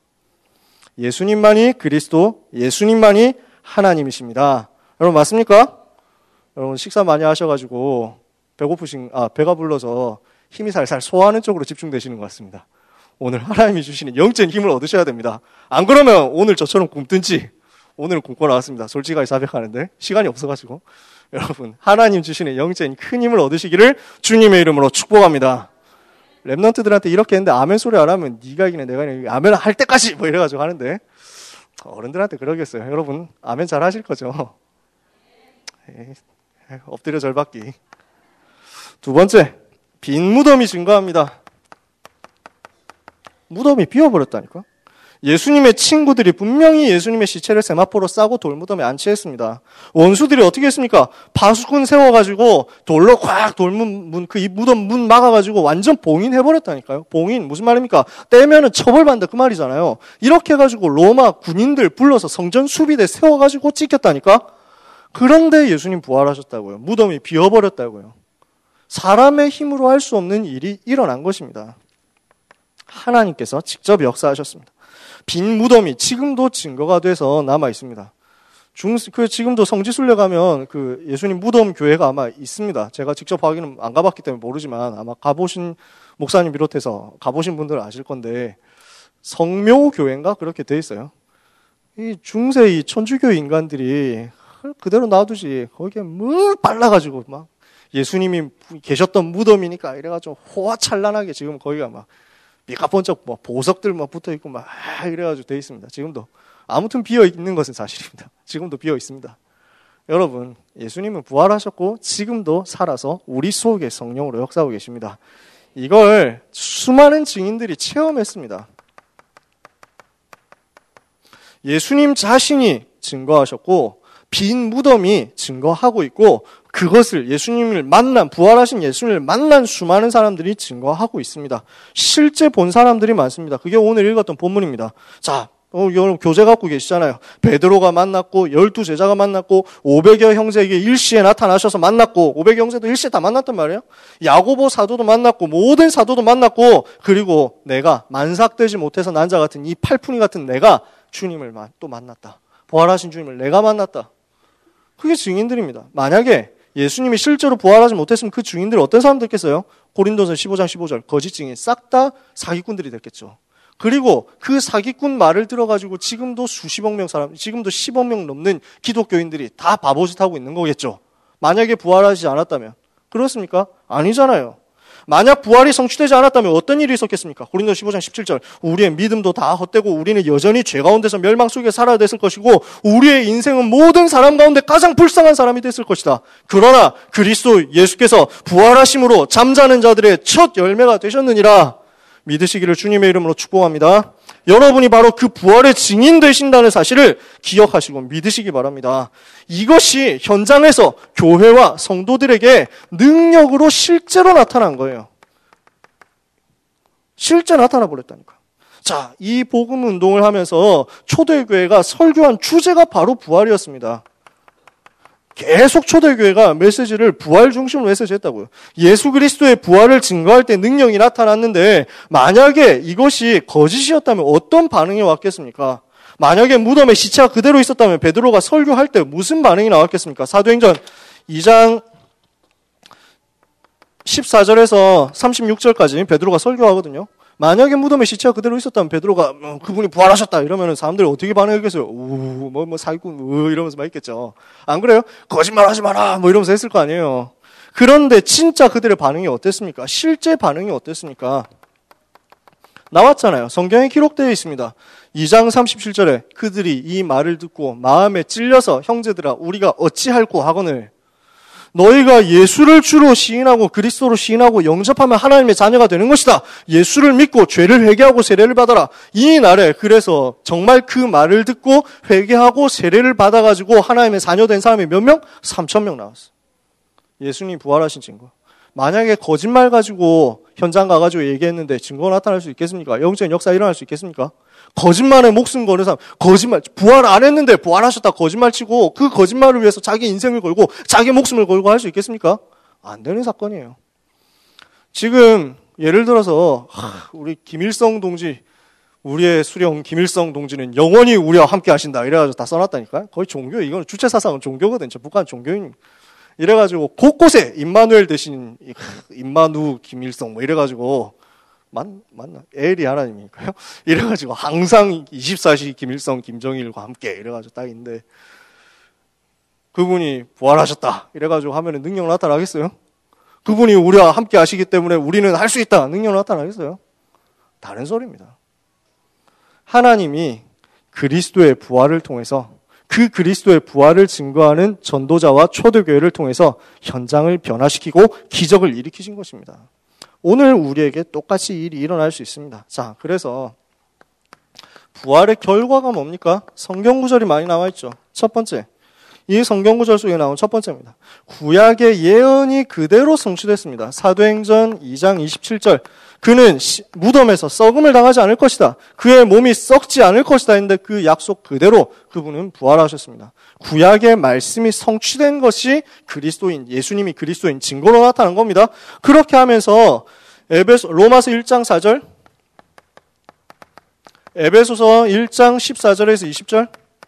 예수님만이 그리스도, 예수님만이 하나님이십니다. 여러분 맞습니까? 여러분 식사 많이 하셔가지고 배가 불러서 힘이 살살 소화하는 쪽으로 집중되시는 것 같습니다. 오늘 하나님이 주시는 영적인 힘을 얻으셔야 됩니다. 안 그러면 오늘 저처럼 굶든지 오늘은 굶고 나왔습니다. 솔직하게 자백하는데 시간이 없어가지고 여러분 하나님 주시는 영적인 큰 힘을 얻으시기를 주님의 이름으로 축복합니다. 랩런트들한테 이렇게 했는데 아멘 소리 안 하면 네가 이기네 내가 이기네 아멘 할 때까지 이래가지고 하는데 어른들한테 그러겠어요. 여러분 아멘 잘 하실 거죠? 엎드려 절받기. 두 번째, 빈 무덤이 증거합니다. 무덤이 비어버렸다니까. 예수님의 친구들이 분명히 예수님의 시체를 세마포로 싸고 돌무덤에 안치했습니다. 원수들이 어떻게 했습니까? 파수꾼 세워가지고 돌로 콱 이 무덤 문 막아가지고 완전 봉인해버렸다니까요. 봉인 무슨 말입니까? 떼면은 처벌받는다 그 말이잖아요. 이렇게 해가지고 로마 군인들 불러서 성전 수비대 세워가지고 찍혔다니까. 그런데 예수님 부활하셨다고요. 무덤이 비어버렸다고요. 사람의 힘으로 할 수 없는 일이 일어난 것입니다. 하나님께서 직접 역사하셨습니다. 빈 무덤이 지금도 증거가 돼서 남아 있습니다. 지금도 성지순례 가면 예수님 무덤 교회가 아마 있습니다. 제가 직접 확인은 안 가봤기 때문에 모르지만 아마 가보신 목사님 비롯해서 가보신 분들은 아실 건데 성묘교회인가 그렇게 돼 있어요. 이 중세 천주교 인간들이 그대로 놔두지 거기에 뭘 발라가지고 막 예수님이 계셨던 무덤이니까 이래가지고 호화찬란하게 지금 거기가 막 삐까번쩍 보석들 붙어 있고 막 이래가지고 돼 있습니다. 지금도 아무튼 비어 있는 것은 사실입니다. 지금도 비어 있습니다. 여러분 예수님은 부활하셨고 지금도 살아서 우리 속에 성령으로 역사하고 계십니다. 이걸 수많은 증인들이 체험했습니다. 예수님 자신이 증거하셨고 빈 무덤이 증거하고 있고 그것을 부활하신 예수님을 만난 수많은 사람들이 증거하고 있습니다. 실제 본 사람들이 많습니다. 그게 오늘 읽었던 본문입니다. 자, 여러분 교재 갖고 계시잖아요. 베드로가 만났고 12제자가 만났고 500여 형제에게 일시에 나타나셔서 만났고 500여 형제도 일시에 다 만났단 말이에요. 야고보 사도도 만났고 모든 사도도 만났고 그리고 내가 만삭되지 못해서 난 자 같은 이 팔푼이 같은 내가 주님을 또 만났다. 부활하신 주님을 내가 만났다. 그게 증인들입니다. 만약에 예수님이 실제로 부활하지 못했으면 그 증인들이 어떤 사람들겠어요? 고린도서 15장 15절 거짓 증인 싹 다 사기꾼들이 됐겠죠. 그리고 그 사기꾼 말을 들어가지고 지금도 수십억 명 사람, 지금도 10억 명 넘는 기독교인들이 다 바보짓하고 있는 거겠죠. 만약에 부활하지 않았다면. 그렇습니까? 아니잖아요. 만약 부활이 성취되지 않았다면 어떤 일이 있었겠습니까? 고린도서 15장 17절. 우리의 믿음도 다 헛되고 우리는 여전히 죄 가운데서 멸망 속에 살아야 됐을 것이고 우리의 인생은 모든 사람 가운데 가장 불쌍한 사람이 됐을 것이다. 그러나 그리스도 예수께서 부활하심으로 잠자는 자들의 첫 열매가 되셨느니라. 믿으시기를 주님의 이름으로 축복합니다. 여러분이 바로 그 부활의 증인 되신다는 사실을 기억하시고 믿으시기 바랍니다. 이것이 현장에서 교회와 성도들에게 능력으로 실제로 나타난 거예요. 실제 나타나 버렸다니까요. 자, 이 복음 운동을 하면서 초대교회가 설교한 주제가 바로 부활이었습니다. 계속 초대교회가 메시지를 부활 중심으로 메시지했다고요. 예수 그리스도의 부활을 증거할 때 능력이 나타났는데 만약에 이것이 거짓이었다면 어떤 반응이 왔겠습니까? 만약에 무덤에 시체가 그대로 있었다면 베드로가 설교할 때 무슨 반응이 나왔겠습니까? 사도행전 2장 14절에서 36절까지 베드로가 설교하거든요. 만약에 무덤에 시체가 그대로 있었다면 베드로가 그분이 부활하셨다 이러면 사람들이 어떻게 반응했겠어요? 사기꾼 이러면서 막 있겠죠. 안 그래요? 거짓말하지 마라 이러면서 했을 거 아니에요. 그런데 진짜 그들의 반응이 어땠습니까? 실제 반응이 어땠습니까? 나왔잖아요. 성경에 기록되어 있습니다. 2장 37절에 그들이 이 말을 듣고 마음에 찔려서 형제들아 우리가 어찌할꼬 하거늘 너희가 예수를 주로 시인하고 그리스도로 시인하고 영접하면 하나님의 자녀가 되는 것이다. 예수를 믿고 죄를 회개하고 세례를 받아라. 이 날에 그래서 정말 그 말을 듣고 회개하고 세례를 받아가지고 하나님의 자녀 된 사람이 몇 명? 3,000명 나왔어. 예수님 부활하신 증거. 만약에 거짓말 가지고 현장 가가지고 얘기했는데 증거가 나타날 수 있겠습니까? 영적인 역사 일어날 수 있겠습니까? 거짓말에 목숨 거는 사람, 거짓말, 부활 안 했는데 부활하셨다 거짓말 치고 그 거짓말을 위해서 자기 인생을 걸고 자기 목숨을 걸고 할 수 있겠습니까? 안 되는 사건이에요. 지금 예를 들어서 우리 김일성 동지, 우리의 수령 김일성 동지는 영원히 우리와 함께 하신다 이래가지고 다 써놨다니까요. 거의 종교예요. 이건 주체 사상은 종교거든요. 북한 종교인. 이래가지고 곳곳에 임마누엘 대신 임마누 김일성 이래가지고 맞나? 엘이 하나님이니까요. 이래가지고 항상 24시 김일성 김정일과 함께 이래가지고 딱 있는데 그분이 부활하셨다 이래가지고 하면은 능력 나타나겠어요? 그분이 우리와 함께 하시기 때문에 우리는 할 수 있다 능력 나타나겠어요? 다른 소리입니다. 하나님이 그리스도의 부활을 통해서 그 그리스도의 부활을 증거하는 전도자와 초대교회를 통해서 현장을 변화시키고 기적을 일으키신 것입니다. 오늘 우리에게 똑같이 일이 일어날 수 있습니다. 자, 그래서 부활의 결과가 뭡니까? 성경 구절이 많이 나와 있죠. 첫 번째, 이 성경 구절 속에 나온 첫 번째입니다. 구약의 예언이 그대로 성취됐습니다. 사도행전 2장 27절 그는 무덤에서 썩음을 당하지 않을 것이다. 그의 몸이 썩지 않을 것이다 했는데 그 약속 그대로 그분은 부활하셨습니다. 구약의 말씀이 성취된 것이 그리스도인, 예수님이 그리스도인 증거로 나타난 겁니다. 그렇게 하면서 로마서 1장 4절, 에베소서 1장 14절에서 20절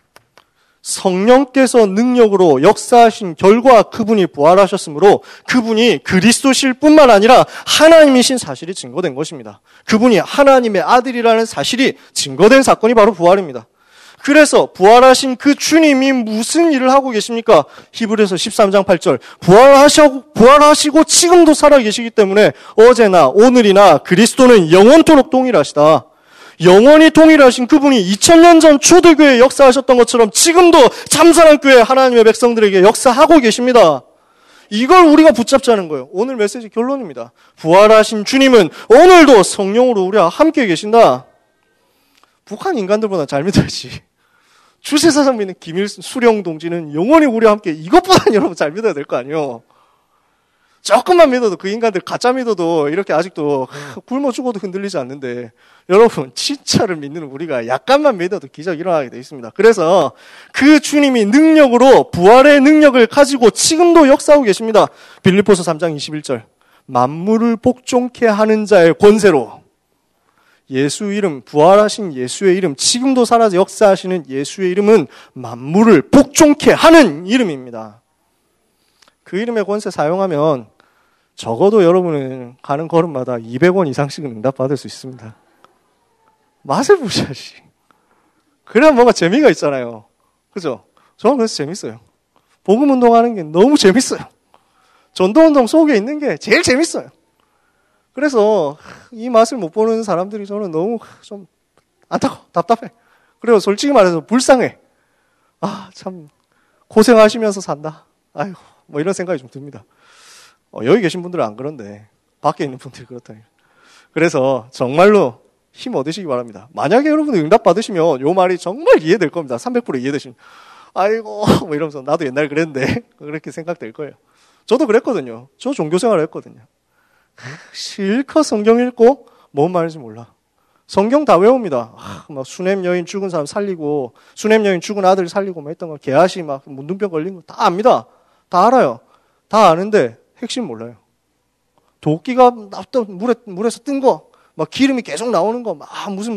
성령께서 능력으로 역사하신 결과 그분이 부활하셨으므로 그분이 그리스도실 뿐만 아니라 하나님이신 사실이 증거된 것입니다. 그분이 하나님의 아들이라는 사실이 증거된 사건이 바로 부활입니다. 그래서 부활하신 그 주님이 무슨 일을 하고 계십니까? 히브리서 13장 8절 부활하시고 지금도 살아계시기 때문에 어제나 오늘이나 그리스도는 영원토록 동일하시다. 영원히 동일하신 그분이 2000년 전 초대교회에 역사하셨던 것처럼 지금도 참선한 교회 하나님의 백성들에게 역사하고 계십니다. 이걸 우리가 붙잡자는 거예요. 오늘 메시지 결론입니다. 부활하신 주님은 오늘도 성령으로 우리와 함께 계신다. 북한 인간들보다 잘 믿어야지. 주세사상 믿는 수령 동지는 영원히 우리와 함께 이것보다는 여러분 잘 믿어야 될 거 아니에요. 조금만 믿어도 그 인간들 가짜 믿어도 이렇게 아직도 굶어 죽어도 흔들리지 않는데 여러분 진짜를 믿는 우리가 약간만 믿어도 기적이 일어나게 되어 있습니다. 그래서 그 주님이 능력으로 부활의 능력을 가지고 지금도 역사하고 계십니다. 빌립보서 3장 21절 만물을 복종케 하는 자의 권세로 예수 이름, 부활하신 예수의 이름, 지금도 살아서 역사하시는 예수의 이름은 만물을 복종케 하는 이름입니다. 그 이름의 권세 사용하면 적어도 여러분은 가는 걸음마다 200원 이상씩은 응답받을 수 있습니다. 맛을 보셔야지. 그래야 뭔가 재미가 있잖아요. 그죠? 저는 그래서 재밌어요. 복음 운동하는 게 너무 재밌어요. 전도 운동 속에 있는 게 제일 재밌어요. 그래서 이 맛을 못 보는 사람들이 저는 너무 좀 안타까워, 답답해. 그리고 솔직히 말해서 불쌍해. 아, 참 고생하시면서 산다. 아이고, 뭐 이런 생각이 좀 듭니다. 여기 계신 분들은 안 그런데 밖에 있는 분들이 그렇다니. 그래서 정말로 힘 얻으시기 바랍니다. 만약에 여러분이 응답 받으시면 요 말이 정말 이해될 겁니다. 300% 이해되시면. 아이고, 뭐 이러면서 나도 옛날에 그랬는데 그렇게 생각될 거예요. 저도 그랬거든요. 저 종교생활을 했거든요. 실컷 성경 읽고 뭔 말인지 몰라. 성경 다 외웁니다. 막 수냄 여인 죽은 사람 살리고, 수냄 여인 죽은 아들 살리고 뭐 했던 거, 개아시 막 문둥병 걸린 거 다 압니다. 다 알아요. 다 아는데 핵심 몰라요. 도끼가 물에서 뜬 거, 막 기름이 계속 나오는 거, 막 무슨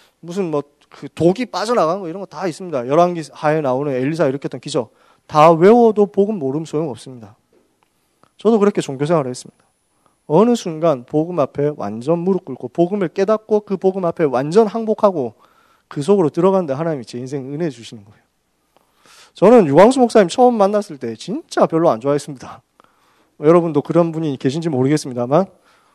그 독이 빠져나간 거 이런 거 다 있습니다. 열왕기 하에 나오는 엘리사 일으켰던 기적 다 외워도 복음 모르면 소용없습니다. 저도 그렇게 종교생활을 했습니다. 어느 순간 복음 앞에 완전 무릎 꿇고 복음을 깨닫고 그 복음 앞에 완전 항복하고 그 속으로 들어갔는데 하나님이 제 인생 은혜 주시는 거예요. 저는 유광수 목사님 처음 만났을 때 진짜 별로 안 좋아했습니다. 여러분도 그런 분이 계신지 모르겠습니다만,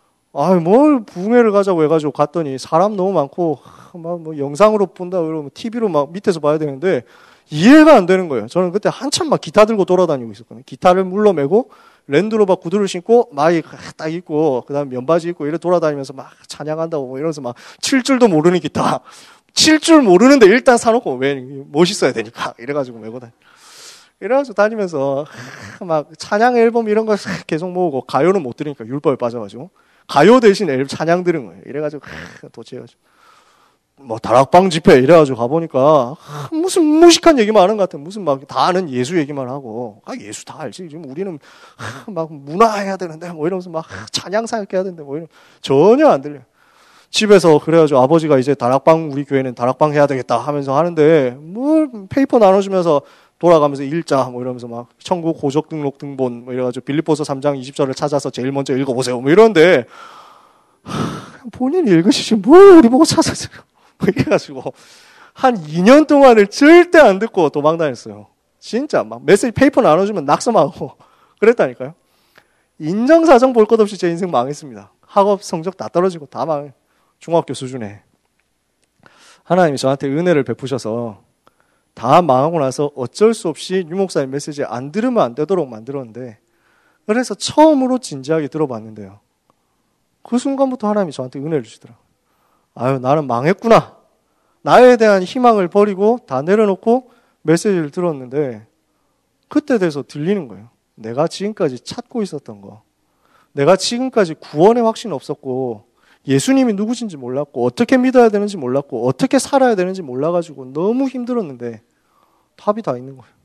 뭘 부흥회를 가자고 해가지고 갔더니 사람 너무 많고 막 뭐 영상으로 본다 그러면 TV로 막 밑에서 봐야 되는데 이해가 안 되는 거예요. 저는 그때 한참 막 기타 들고 돌아다니고 있었거든요. 기타를 물러매고 랜드로버 구두를 신고 마이크 딱 입고 그다음 면바지 입고 이래 돌아다니면서 막 찬양한다고 뭐 이러면서 막 칠 줄도 모르는 기타, 칠 줄 모르는데 일단 사놓고 왜 멋있어야 되니까 이래가지고 메고 다니. 이래가지고 다니면서 막 찬양 앨범 이런 거 계속 모으고 가요는 못 들으니까 율법에 빠져가지고 가요 대신 찬양 들은 거예요. 이래가지고 도취해가지고 뭐 다락방 집회 이래가지고 가보니까 무슨 무식한 얘기만 하는 것 같아. 무슨 막 다 아는 예수 얘기만 하고 예수 다 알지. 지금 우리는 막 문화해야 되는데 뭐 이러면서 막 찬양 사역해야 되는데 뭐 이런 전혀 안 들려. 집에서 그래가지고 아버지가 이제 다락방 우리 교회는 다락방 해야 되겠다 하면서 하는데 뭐 페이퍼 나눠주면서 돌아가면서 읽자 뭐 이러면서 막 천국 고적 등록 등본 뭐 이래가지고 빌립보서 3장 20절을 찾아서 제일 먼저 읽어보세요 뭐 이러는데 본인이 읽으시지 뭘 우리 보고 찾았어요. 이래가지고 한 2년 동안을 절대 안 듣고 도망 다녔어요. 진짜 막 메시지 페이퍼 나눠주면 낙서하고 그랬다니까요. 인정사정 볼 것 없이 제 인생 망했습니다. 학업 성적 다 떨어지고 다 망해. 중학교 수준에. 하나님이 저한테 은혜를 베푸셔서 다 망하고 나서 어쩔 수 없이 유 목사님 메시지 안 들으면 안 되도록 만들었는데, 그래서 처음으로 진지하게 들어봤는데요. 그 순간부터 하나님이 저한테 은혜를 주시더라고요. 나는 망했구나. 나에 대한 희망을 버리고 다 내려놓고 메시지를 들었는데 그때 돼서 들리는 거예요. 내가 지금까지 찾고 있었던 거. 내가 지금까지 구원의 확신 없었고 예수님이 누구신지 몰랐고 어떻게 믿어야 되는지 몰랐고 어떻게 살아야 되는지 몰라가지고 너무 힘들었는데 답이 다 있는 거예요.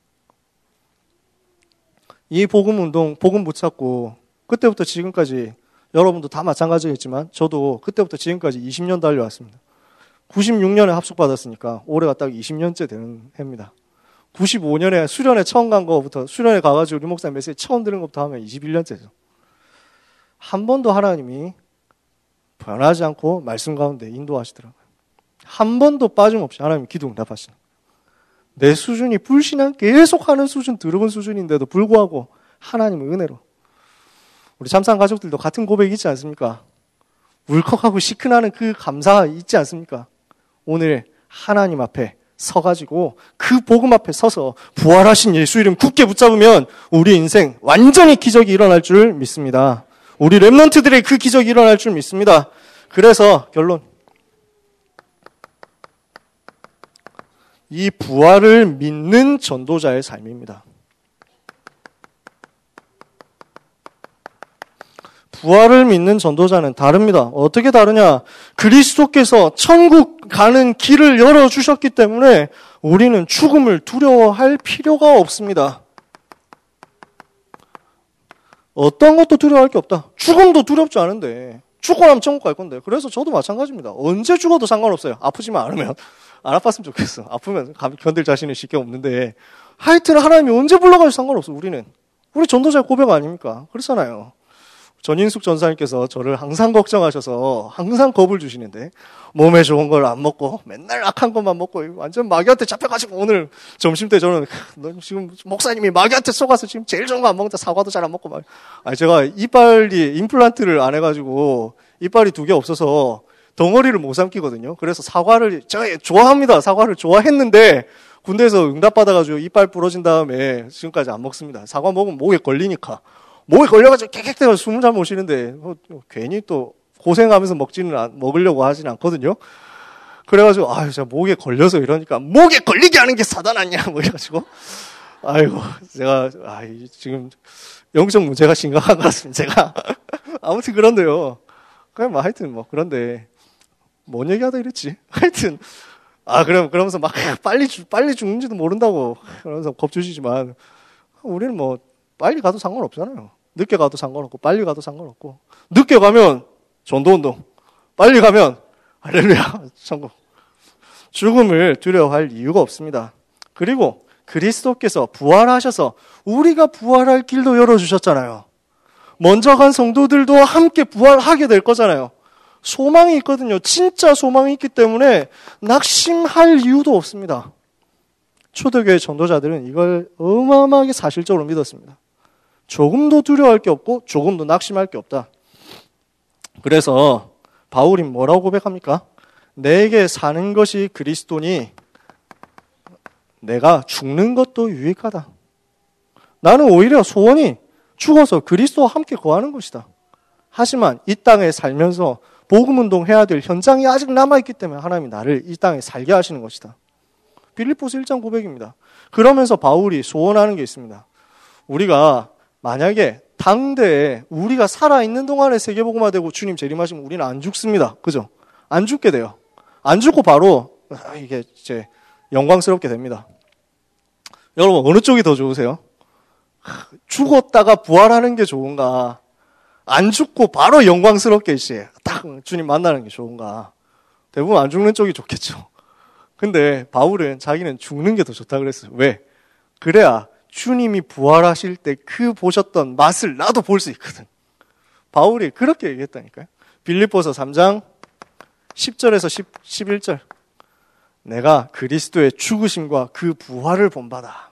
이 복음운동, 복음 붙잡고 그때부터 지금까지 여러분도 다 마찬가지겠지만 저도 그때부터 지금까지 20년 달려왔습니다. 96년에 합숙받았으니까 올해가 딱 20년째 되는 해입니다. 95년에 수련회 처음 간 거부터 수련회 가가지고 우리 목사님 메시지 처음 들은 것부터 하면 21년째죠. 한 번도 하나님이 변하지 않고 말씀 가운데 인도하시더라고요. 한 번도 빠짐없이 하나님이 기도 응답하시는. 내 수준이 불신앙 계속하는 수준, 더러운 수준인데도 불구하고 하나님의 은혜로. 우리 참사랑 가족들도 같은 고백이 있지 않습니까? 울컥하고 시큰하는 그 감사 있지 않습니까? 오늘 하나님 앞에 서가지고 그 복음 앞에 서서 부활하신 예수 이름 굳게 붙잡으면 우리 인생 완전히 기적이 일어날 줄 믿습니다. 우리 렘넌트들의 그 기적이 일어날 줄 믿습니다. 그래서 결론. 이 부활을 믿는 전도자의 삶입니다. 부활을 믿는 전도자는 다릅니다. 어떻게 다르냐? 그리스도께서 천국 가는 길을 열어주셨기 때문에 우리는 죽음을 두려워할 필요가 없습니다. 어떤 것도 두려워할 게 없다. 죽음도 두렵지 않은데 죽고 나면 천국 갈 건데. 그래서 저도 마찬가지입니다. 언제 죽어도 상관없어요. 아프지만 않으면. 안 아팠으면 좋겠어. 아프면 견딜 자신이 쉽게 없는데 하여튼 하나님이 언제 불러가도 상관없어. 우리 전도자의 고백 아닙니까? 그렇잖아요. 전인숙 전사님께서 저를 항상 걱정하셔서 항상 겁을 주시는데 몸에 좋은 걸 안 먹고 맨날 악한 것만 먹고 완전 마귀한테 잡혀가지고 오늘 점심때 저는 너 지금 목사님이 마귀한테 속아서 지금 제일 좋은 거 안 먹는다. 사과도 잘 안 먹고 막. 제가 이빨이 임플란트를 안 해가지고 이빨이 2개 없어서 덩어리를 못 삼키거든요. 그래서 사과를 제가 좋아합니다. 사과를 좋아했는데 군대에서 응답받아가지고 이빨 부러진 다음에 지금까지 안 먹습니다. 사과 먹으면 목에 걸리니까. 목에 걸려가지고 객객대가 숨을 잘 못 쉬는데 괜히 또 고생하면서 먹으려고 하진 않거든요. 그래가지고 제가 목에 걸려서 이러니까 목에 걸리게 하는 게 사단 아니야 뭐 이래가지고 아이고 제가 지금 영적 문제가 심각한 것 같습니다. 제가 아무튼 그런데요. 그냥 뭐 하여튼 뭐 그런데 뭔 얘기하다 이랬지. 하여튼 그러면서 막 빨리 죽는지도 모른다고 그러면서 겁주시지만 우리는 뭐 빨리 가도 상관없잖아요. 늦게 가도 상관없고 빨리 가도 상관없고 늦게 가면 전도운동, 빨리 가면 할렐루야 성공. 죽음을 두려워할 이유가 없습니다. 그리고 그리스도께서 부활하셔서 우리가 부활할 길도 열어주셨잖아요. 먼저 간 성도들도 함께 부활하게 될 거잖아요. 소망이 있거든요. 진짜 소망이 있기 때문에 낙심할 이유도 없습니다. 초대교회 전도자들은 이걸 어마어마하게 사실적으로 믿었습니다. 조금도 두려워할 게 없고 조금도 낙심할 게 없다. 그래서 바울이 뭐라고 고백합니까? 내게 사는 것이 그리스도니 내가 죽는 것도 유익하다. 나는 오히려 소원이 죽어서 그리스도와 함께 거하는 것이다. 하지만 이 땅에 살면서 복음운동 해야 될 현장이 아직 남아있기 때문에 하나님이 나를 이 땅에 살게 하시는 것이다. 빌립보서 1장 고백입니다. 그러면서 바울이 소원하는 게 있습니다. 우리가 만약에 당대에 우리가 살아있는 동안에 세계복음화 되고 주님 재림하시면 우리는 안 죽습니다. 그죠? 안 죽게 돼요. 안 죽고 바로 이게 이제 영광스럽게 됩니다. 여러분 어느 쪽이 더 좋으세요? 죽었다가 부활하는 게 좋은가? 안 죽고 바로 영광스럽게 이제 딱 주님 만나는 게 좋은가? 대부분 안 죽는 쪽이 좋겠죠. 근데 바울은 자기는 죽는 게 더 좋다 그랬어요. 왜? 그래야 주님이 부활하실 때 그 보셨던 맛을 나도 볼 수 있거든. 바울이 그렇게 얘기했다니까요. 빌립보서 3장 10절에서 11절. 내가 그리스도의 죽으심과 그 부활을 본바다.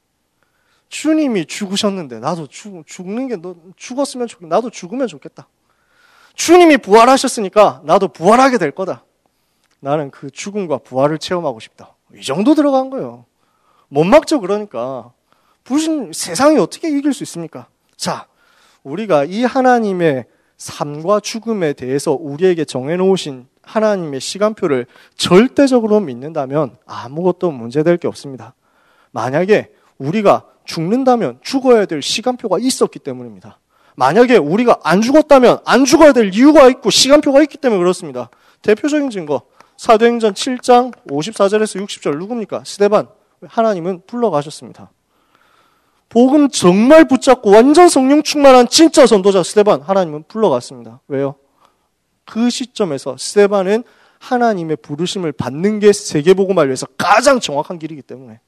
주님이 죽으셨는데 나도 죽는 게 죽었으면 좋겠다. 나도 죽으면 좋겠다. 주님이 부활하셨으니까 나도 부활하게 될 거다. 나는 그 죽음과 부활을 체험하고 싶다. 이 정도 들어간 거예요. 못 막죠 그러니까. 세상이 어떻게 이길 수 있습니까? 자, 우리가 이 하나님의 삶과 죽음에 대해서 우리에게 정해놓으신 하나님의 시간표를 절대적으로 믿는다면 아무것도 문제될 게 없습니다. 만약에 우리가 죽는다면 죽어야 될 시간표가 있었기 때문입니다. 만약에 우리가 안 죽었다면 안 죽어야 될 이유가 있고 시간표가 있기 때문에 그렇습니다. 대표적인 증거 사도행전 7장 54절에서 60절 누굽니까? 스데반. 하나님은 불러가셨습니다. 복음 정말 붙잡고 완전 성령 충만한 진짜 전도자 스데반 하나님은 불러갔습니다. 왜요? 그 시점에서 스데반은 하나님의 부르심을 받는 게 세계복음화를 위해서 가장 정확한 길이기 때문에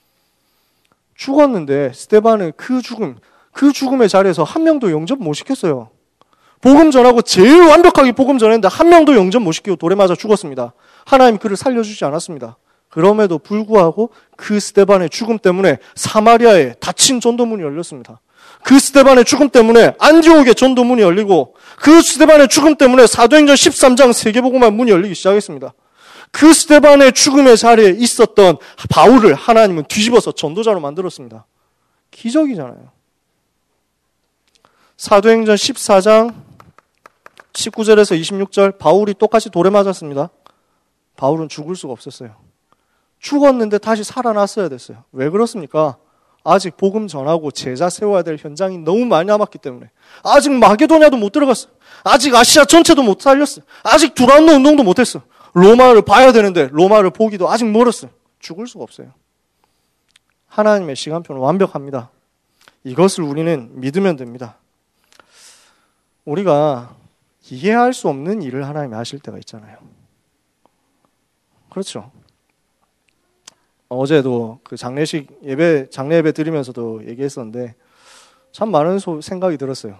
죽었는데 스데반은 그 죽음의 자리에서 한 명도 영접 못 시켰어요. 복음 전하고 제일 완벽하게 복음 전했는데 한 명도 영접 못 시키고 돌에 맞아 죽었습니다. 하나님 그를 살려주지 않았습니다. 그럼에도 불구하고 그 스데반의 죽음 때문에 사마리아에 닫힌 전도문이 열렸습니다. 그 스데반의 죽음 때문에 안디옥의 전도문이 열리고 그 스데반의 죽음 때문에 사도행전 13장 세계복음화 문이 열리기 시작했습니다. 그 스데반의 죽음의 자리에 있었던 바울을 하나님은 뒤집어서 전도자로 만들었습니다. 기적이잖아요. 사도행전 14장 19절에서 26절 바울이 똑같이 돌에 맞았습니다. 바울은 죽을 수가 없었어요. 죽었는데 다시 살아났어야 됐어요. 왜 그렇습니까? 아직 복음 전하고 제자 세워야 될 현장이 너무 많이 남았기 때문에. 아직 마게도냐도 못 들어갔어요. 아직 아시아 전체도 못 살렸어요. 아직 두란노 운동도 못했어요. 로마를 봐야 되는데 로마를 보기도 아직 멀었어요. 죽을 수가 없어요. 하나님의 시간표는 완벽합니다. 이것을 우리는 믿으면 됩니다. 우리가 이해할 수 없는 일을 하나님이 하실 때가 있잖아요. 그렇죠. 어제도 그 장례 예배 드리면서도 얘기했었는데 참 많은 생각이 들었어요.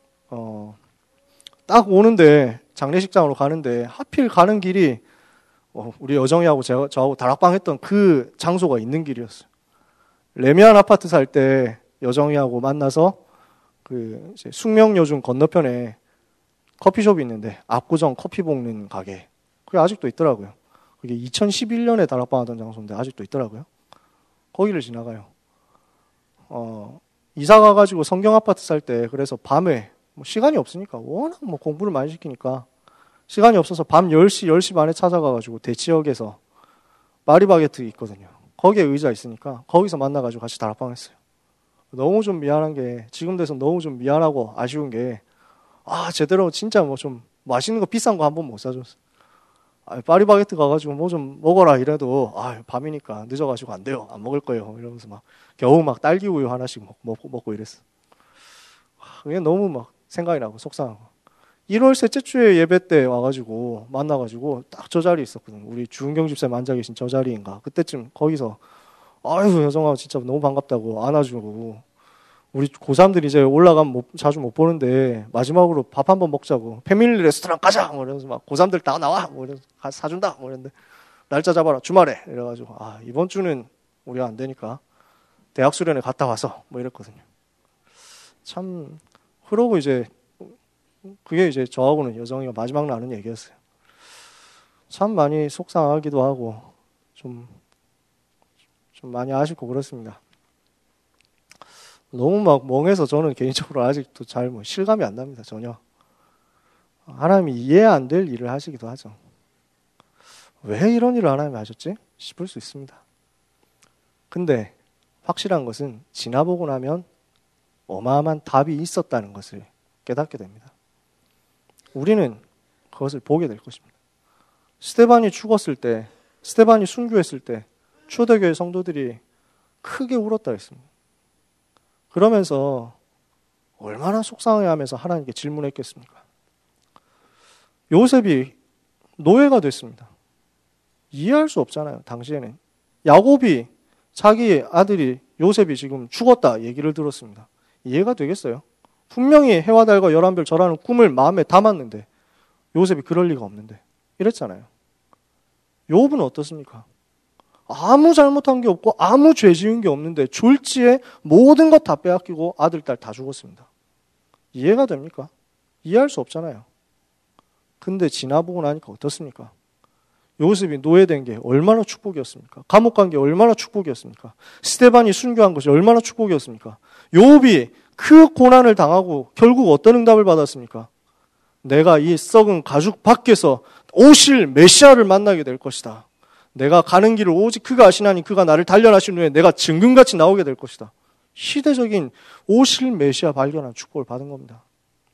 딱 오는데 장례식장으로 가는데 하필 가는 길이 우리 여정이하고 저하고 다락방 했던 그 장소가 있는 길이었어요. 레미안 아파트 살 때 여정이하고 만나서 그 이제 숙명여중 건너편에 커피숍이 있는데 압구정 커피 볶는 가게. 그게 아직도 있더라고요. 그게 2011년에 다락방하던 장소인데 아직도 있더라고요. 거기를 지나가요. 이사 가가지고 성경 아파트 살 때 그래서 밤에 뭐 시간이 없으니까 워낙 뭐 공부를 많이 시키니까 시간이 없어서 밤 10시, 10시 반에 찾아가가지고 대치역에서 파리바게트 있거든요. 거기에 의자 있으니까 거기서 만나가지고 같이 다락방 했어요. 너무 좀 미안한 게 지금 돼서 너무 좀 미안하고 아쉬운 게 제대로 진짜 뭐 좀 맛있는 거 비싼 거 한 번 못 사줬어. 파리바게트 가가지고 뭐 좀 먹어라 이래도 밤이니까 늦어가지고 안 돼요. 안 먹을 거예요. 이러면서 막 겨우 막 딸기 우유 하나씩 먹고 이랬어. 그게 너무 막 생각이 나고 속상하고. 1월 셋째 주에 예배 때 와가지고 만나가지고 딱 저 자리에 있었거든. 우리 주은경 집사님 앉아 계신 저 자리인가. 그때쯤 거기서 여정아 진짜 너무 반갑다고 안아주고 우리 고3들이 이제 올라가면 자주 못 보는데 마지막으로 밥 한번 먹자고 패밀리 레스토랑 가자 뭐 이러면서 막 고3들 다 나와 뭐 이러면서 사준다 뭐 이랬는데 날짜 잡아라 주말에 이래가지고 이번 주는 우리가 안 되니까 대학 수련회 갔다 와서 뭐 이랬거든요. 참 그러고 이제 그게 이제 저하고는 여정이가 마지막 나눈 얘기였어요. 참 많이 속상하기도 하고 좀 많이 아쉽고 그렇습니다. 너무 막 멍해서 저는 개인적으로 아직도 잘 실감이 안 납니다. 전혀. 하나님이 이해 안 될 일을 하시기도 하죠. 왜 이런 일을 하나님이 하셨지? 싶을 수 있습니다. 근데 확실한 것은 지나보고 나면 어마어마한 답이 있었다는 것을 깨닫게 됩니다. 우리는 그것을 보게 될 것입니다. 스데반이 죽었을 때, 스데반이 순교했을 때 초대교회 성도들이 크게 울었다 했습니다. 그러면서 얼마나 속상해하면서 하나님께 질문했겠습니까? 요셉이 노예가 됐습니다. 이해할 수 없잖아요. 당시에는. 야곱이 자기 아들이 요셉이 지금 죽었다 얘기를 들었습니다. 이해가 되겠어요? 분명히 해와 달과 11별 절하는 꿈을 마음에 담았는데 요셉이 그럴 리가 없는데 이랬잖아요. 욥은 어떻습니까? 아무 잘못한 게 없고 아무 죄 지은 게 없는데 졸지에 모든 것 다 빼앗기고 아들, 딸 다 죽었습니다. 이해가 됩니까? 이해할 수 없잖아요. 근데 지나보고 나니까 어떻습니까? 요셉이 노예된 게 얼마나 축복이었습니까? 감옥 간 게 얼마나 축복이었습니까? 스데반이 순교한 것이 얼마나 축복이었습니까? 욥이 그 고난을 당하고 결국 어떤 응답을 받았습니까? 내가 이 썩은 가죽 밖에서 오실 메시아를 만나게 될 것이다. 내가 가는 길을 오직 그가 아시나니 그가 나를 단련하신 후에 내가 증금같이 나오게 될 것이다. 시대적인 오실 메시아 발견한 축복을 받은 겁니다.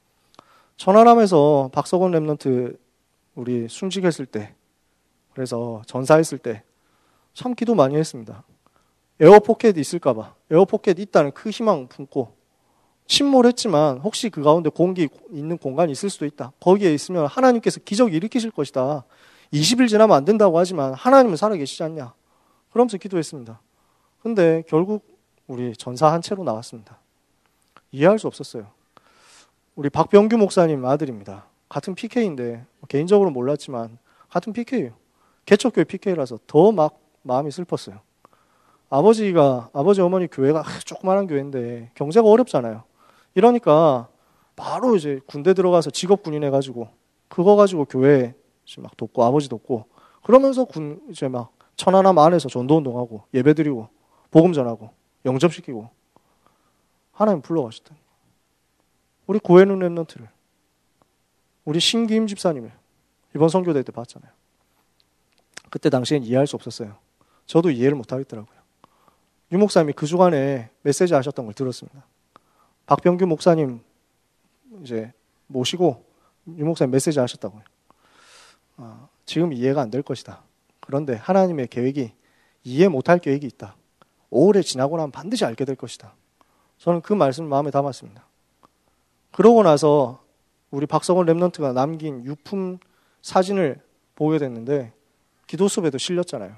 천안함에서 박석원 랩런트 우리 순직했을 때 그래서 전사했을 때 참 기도 많이 했습니다. 에어포켓이 있을까봐 에어포켓 있다는 그 희망 품고 침몰했지만 혹시 그 가운데 공기 있는 공간이 있을 수도 있다. 거기에 있으면 하나님께서 기적을 일으키실 것이다. 20일 지나면 안 된다고 하지만 하나님은 살아계시지 않냐. 그러면서 기도했습니다. 근데 결국 우리 전사 한 채로 나왔습니다. 이해할 수 없었어요. 우리 박병규 목사님 아들입니다. 같은 PK인데 개인적으로 몰랐지만 같은 PK예요. 개척교회 PK라서 더 막 마음이 슬펐어요. 아버지 어머니 교회가 조그마한 교회인데 경제가 어렵잖아요. 이러니까 바로 이제 군대 들어가서 직업 군인 해가지고 그거 가지고 교회 막 돕고 아버지 돕고 그러면서 이제 막 천안함 안에서 전도운동하고 예배드리고 복음 전하고 영접시키고 하나님 불러가셨다. 우리 고해눈 랩런트를 우리 신기임 집사님을 이번 선교대 때 봤잖아요. 그때 당시엔 이해할 수 없었어요. 저도 이해를 못하겠더라고요. 유 목사님이 그 주간에 메시지 하셨던 걸 들었습니다. 박병규 목사님 이제 모시고 유 목사님 메시지 하셨다고요. 지금 이해가 안 될 것이다. 그런데 하나님의 계획이 이해 못할 계획이 있다. 오래 지나고 나면 반드시 알게 될 것이다. 저는 그 말씀을 마음에 담았습니다. 그러고 나서 우리 박성원 랩런트가 남긴 유품 사진을 보게 됐는데 기도 수업에도 실렸잖아요.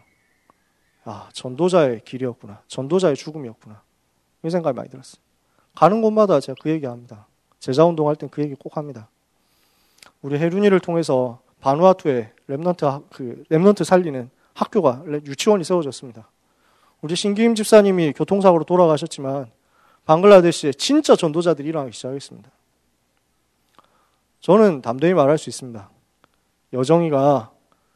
전도자의 길이었구나. 전도자의 죽음이었구나. 이 생각이 많이 들었어요. 가는 곳마다 제가 그 얘기합니다. 제자운동할 땐 그 얘기 꼭 합니다. 우리 해륜이를 통해서 바누아투에 랩런트 살리는 학교가 유치원이 세워졌습니다. 우리 신기임 집사님이 교통사고로 돌아가셨지만 방글라데시에 진짜 전도자들이 일어나기 시작했습니다. 저는 담대히 말할 수 있습니다. 여정이가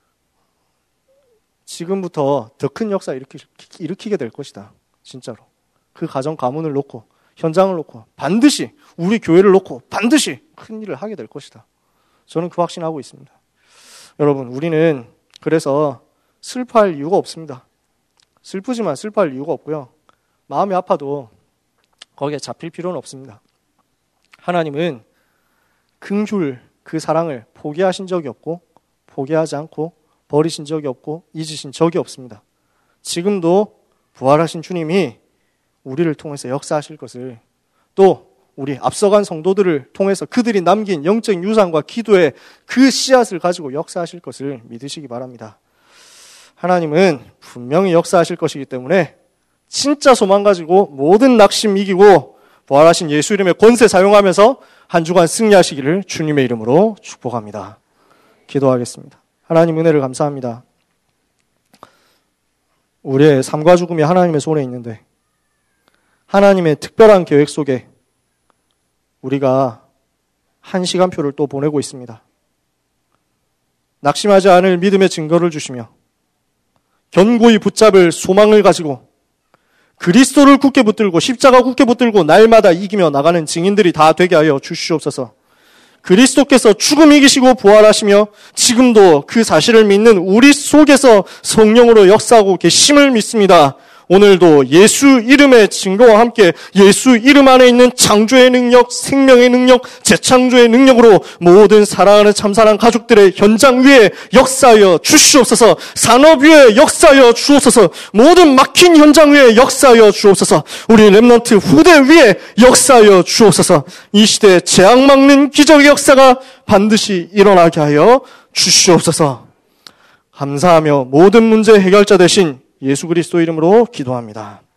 지금부터 더 큰 역사 일으키게 될 것이다. 진짜로. 그 가정 가문을 놓고 현장을 놓고 반드시 우리 교회를 놓고 반드시 큰 일을 하게 될 것이다. 저는 그 확신하고 있습니다. 여러분, 우리는 그래서 슬퍼할 이유가 없습니다. 슬프지만 슬퍼할 이유가 없고요. 마음이 아파도 거기에 잡힐 필요는 없습니다. 하나님은 긍휼 그 사랑을 포기하신 적이 없고 포기하지 않고 버리신 적이 없고 잊으신 적이 없습니다. 지금도 부활하신 주님이 우리를 통해서 역사하실 것을, 또 우리 앞서간 성도들을 통해서 그들이 남긴 영적 유산과 기도의 그 씨앗을 가지고 역사하실 것을 믿으시기 바랍니다. 하나님은 분명히 역사하실 것이기 때문에 진짜 소망 가지고 모든 낙심 이기고 부활하신 예수 이름의 권세 사용하면서 한 주간 승리하시기를 주님의 이름으로 축복합니다. 기도하겠습니다. 하나님 은혜를 감사합니다. 우리의 삶과 죽음이 하나님의 손에 있는데 하나님의 특별한 계획 속에 우리가 한 시간표를 또 보내고 있습니다. 낙심하지 않을 믿음의 증거를 주시며 견고히 붙잡을 소망을 가지고 그리스도를 굳게 붙들고 십자가 굳게 붙들고 날마다 이기며 나가는 증인들이 다 되게 하여 주시옵소서. 그리스도께서 죽음 이기시고 부활하시며 지금도 그 사실을 믿는 우리 속에서 성령으로 역사하고 계심을 믿습니다. 오늘도 예수 이름의 증거와 함께 예수 이름 안에 있는 창조의 능력, 생명의 능력, 재창조의 능력으로 모든 사랑하는 참사랑 가족들의 현장 위에 역사하여 주시옵소서. 산업 위에 역사하여 주옵소서. 모든 막힌 현장 위에 역사하여 주옵소서. 우리 렘넌트 후대 위에 역사하여 주옵소서. 이 시대에 재앙 막는 기적의 역사가 반드시 일어나게 하여 주시옵소서. 감사하며 모든 문제 해결자 되신 예수 그리스도 이름으로 기도합니다.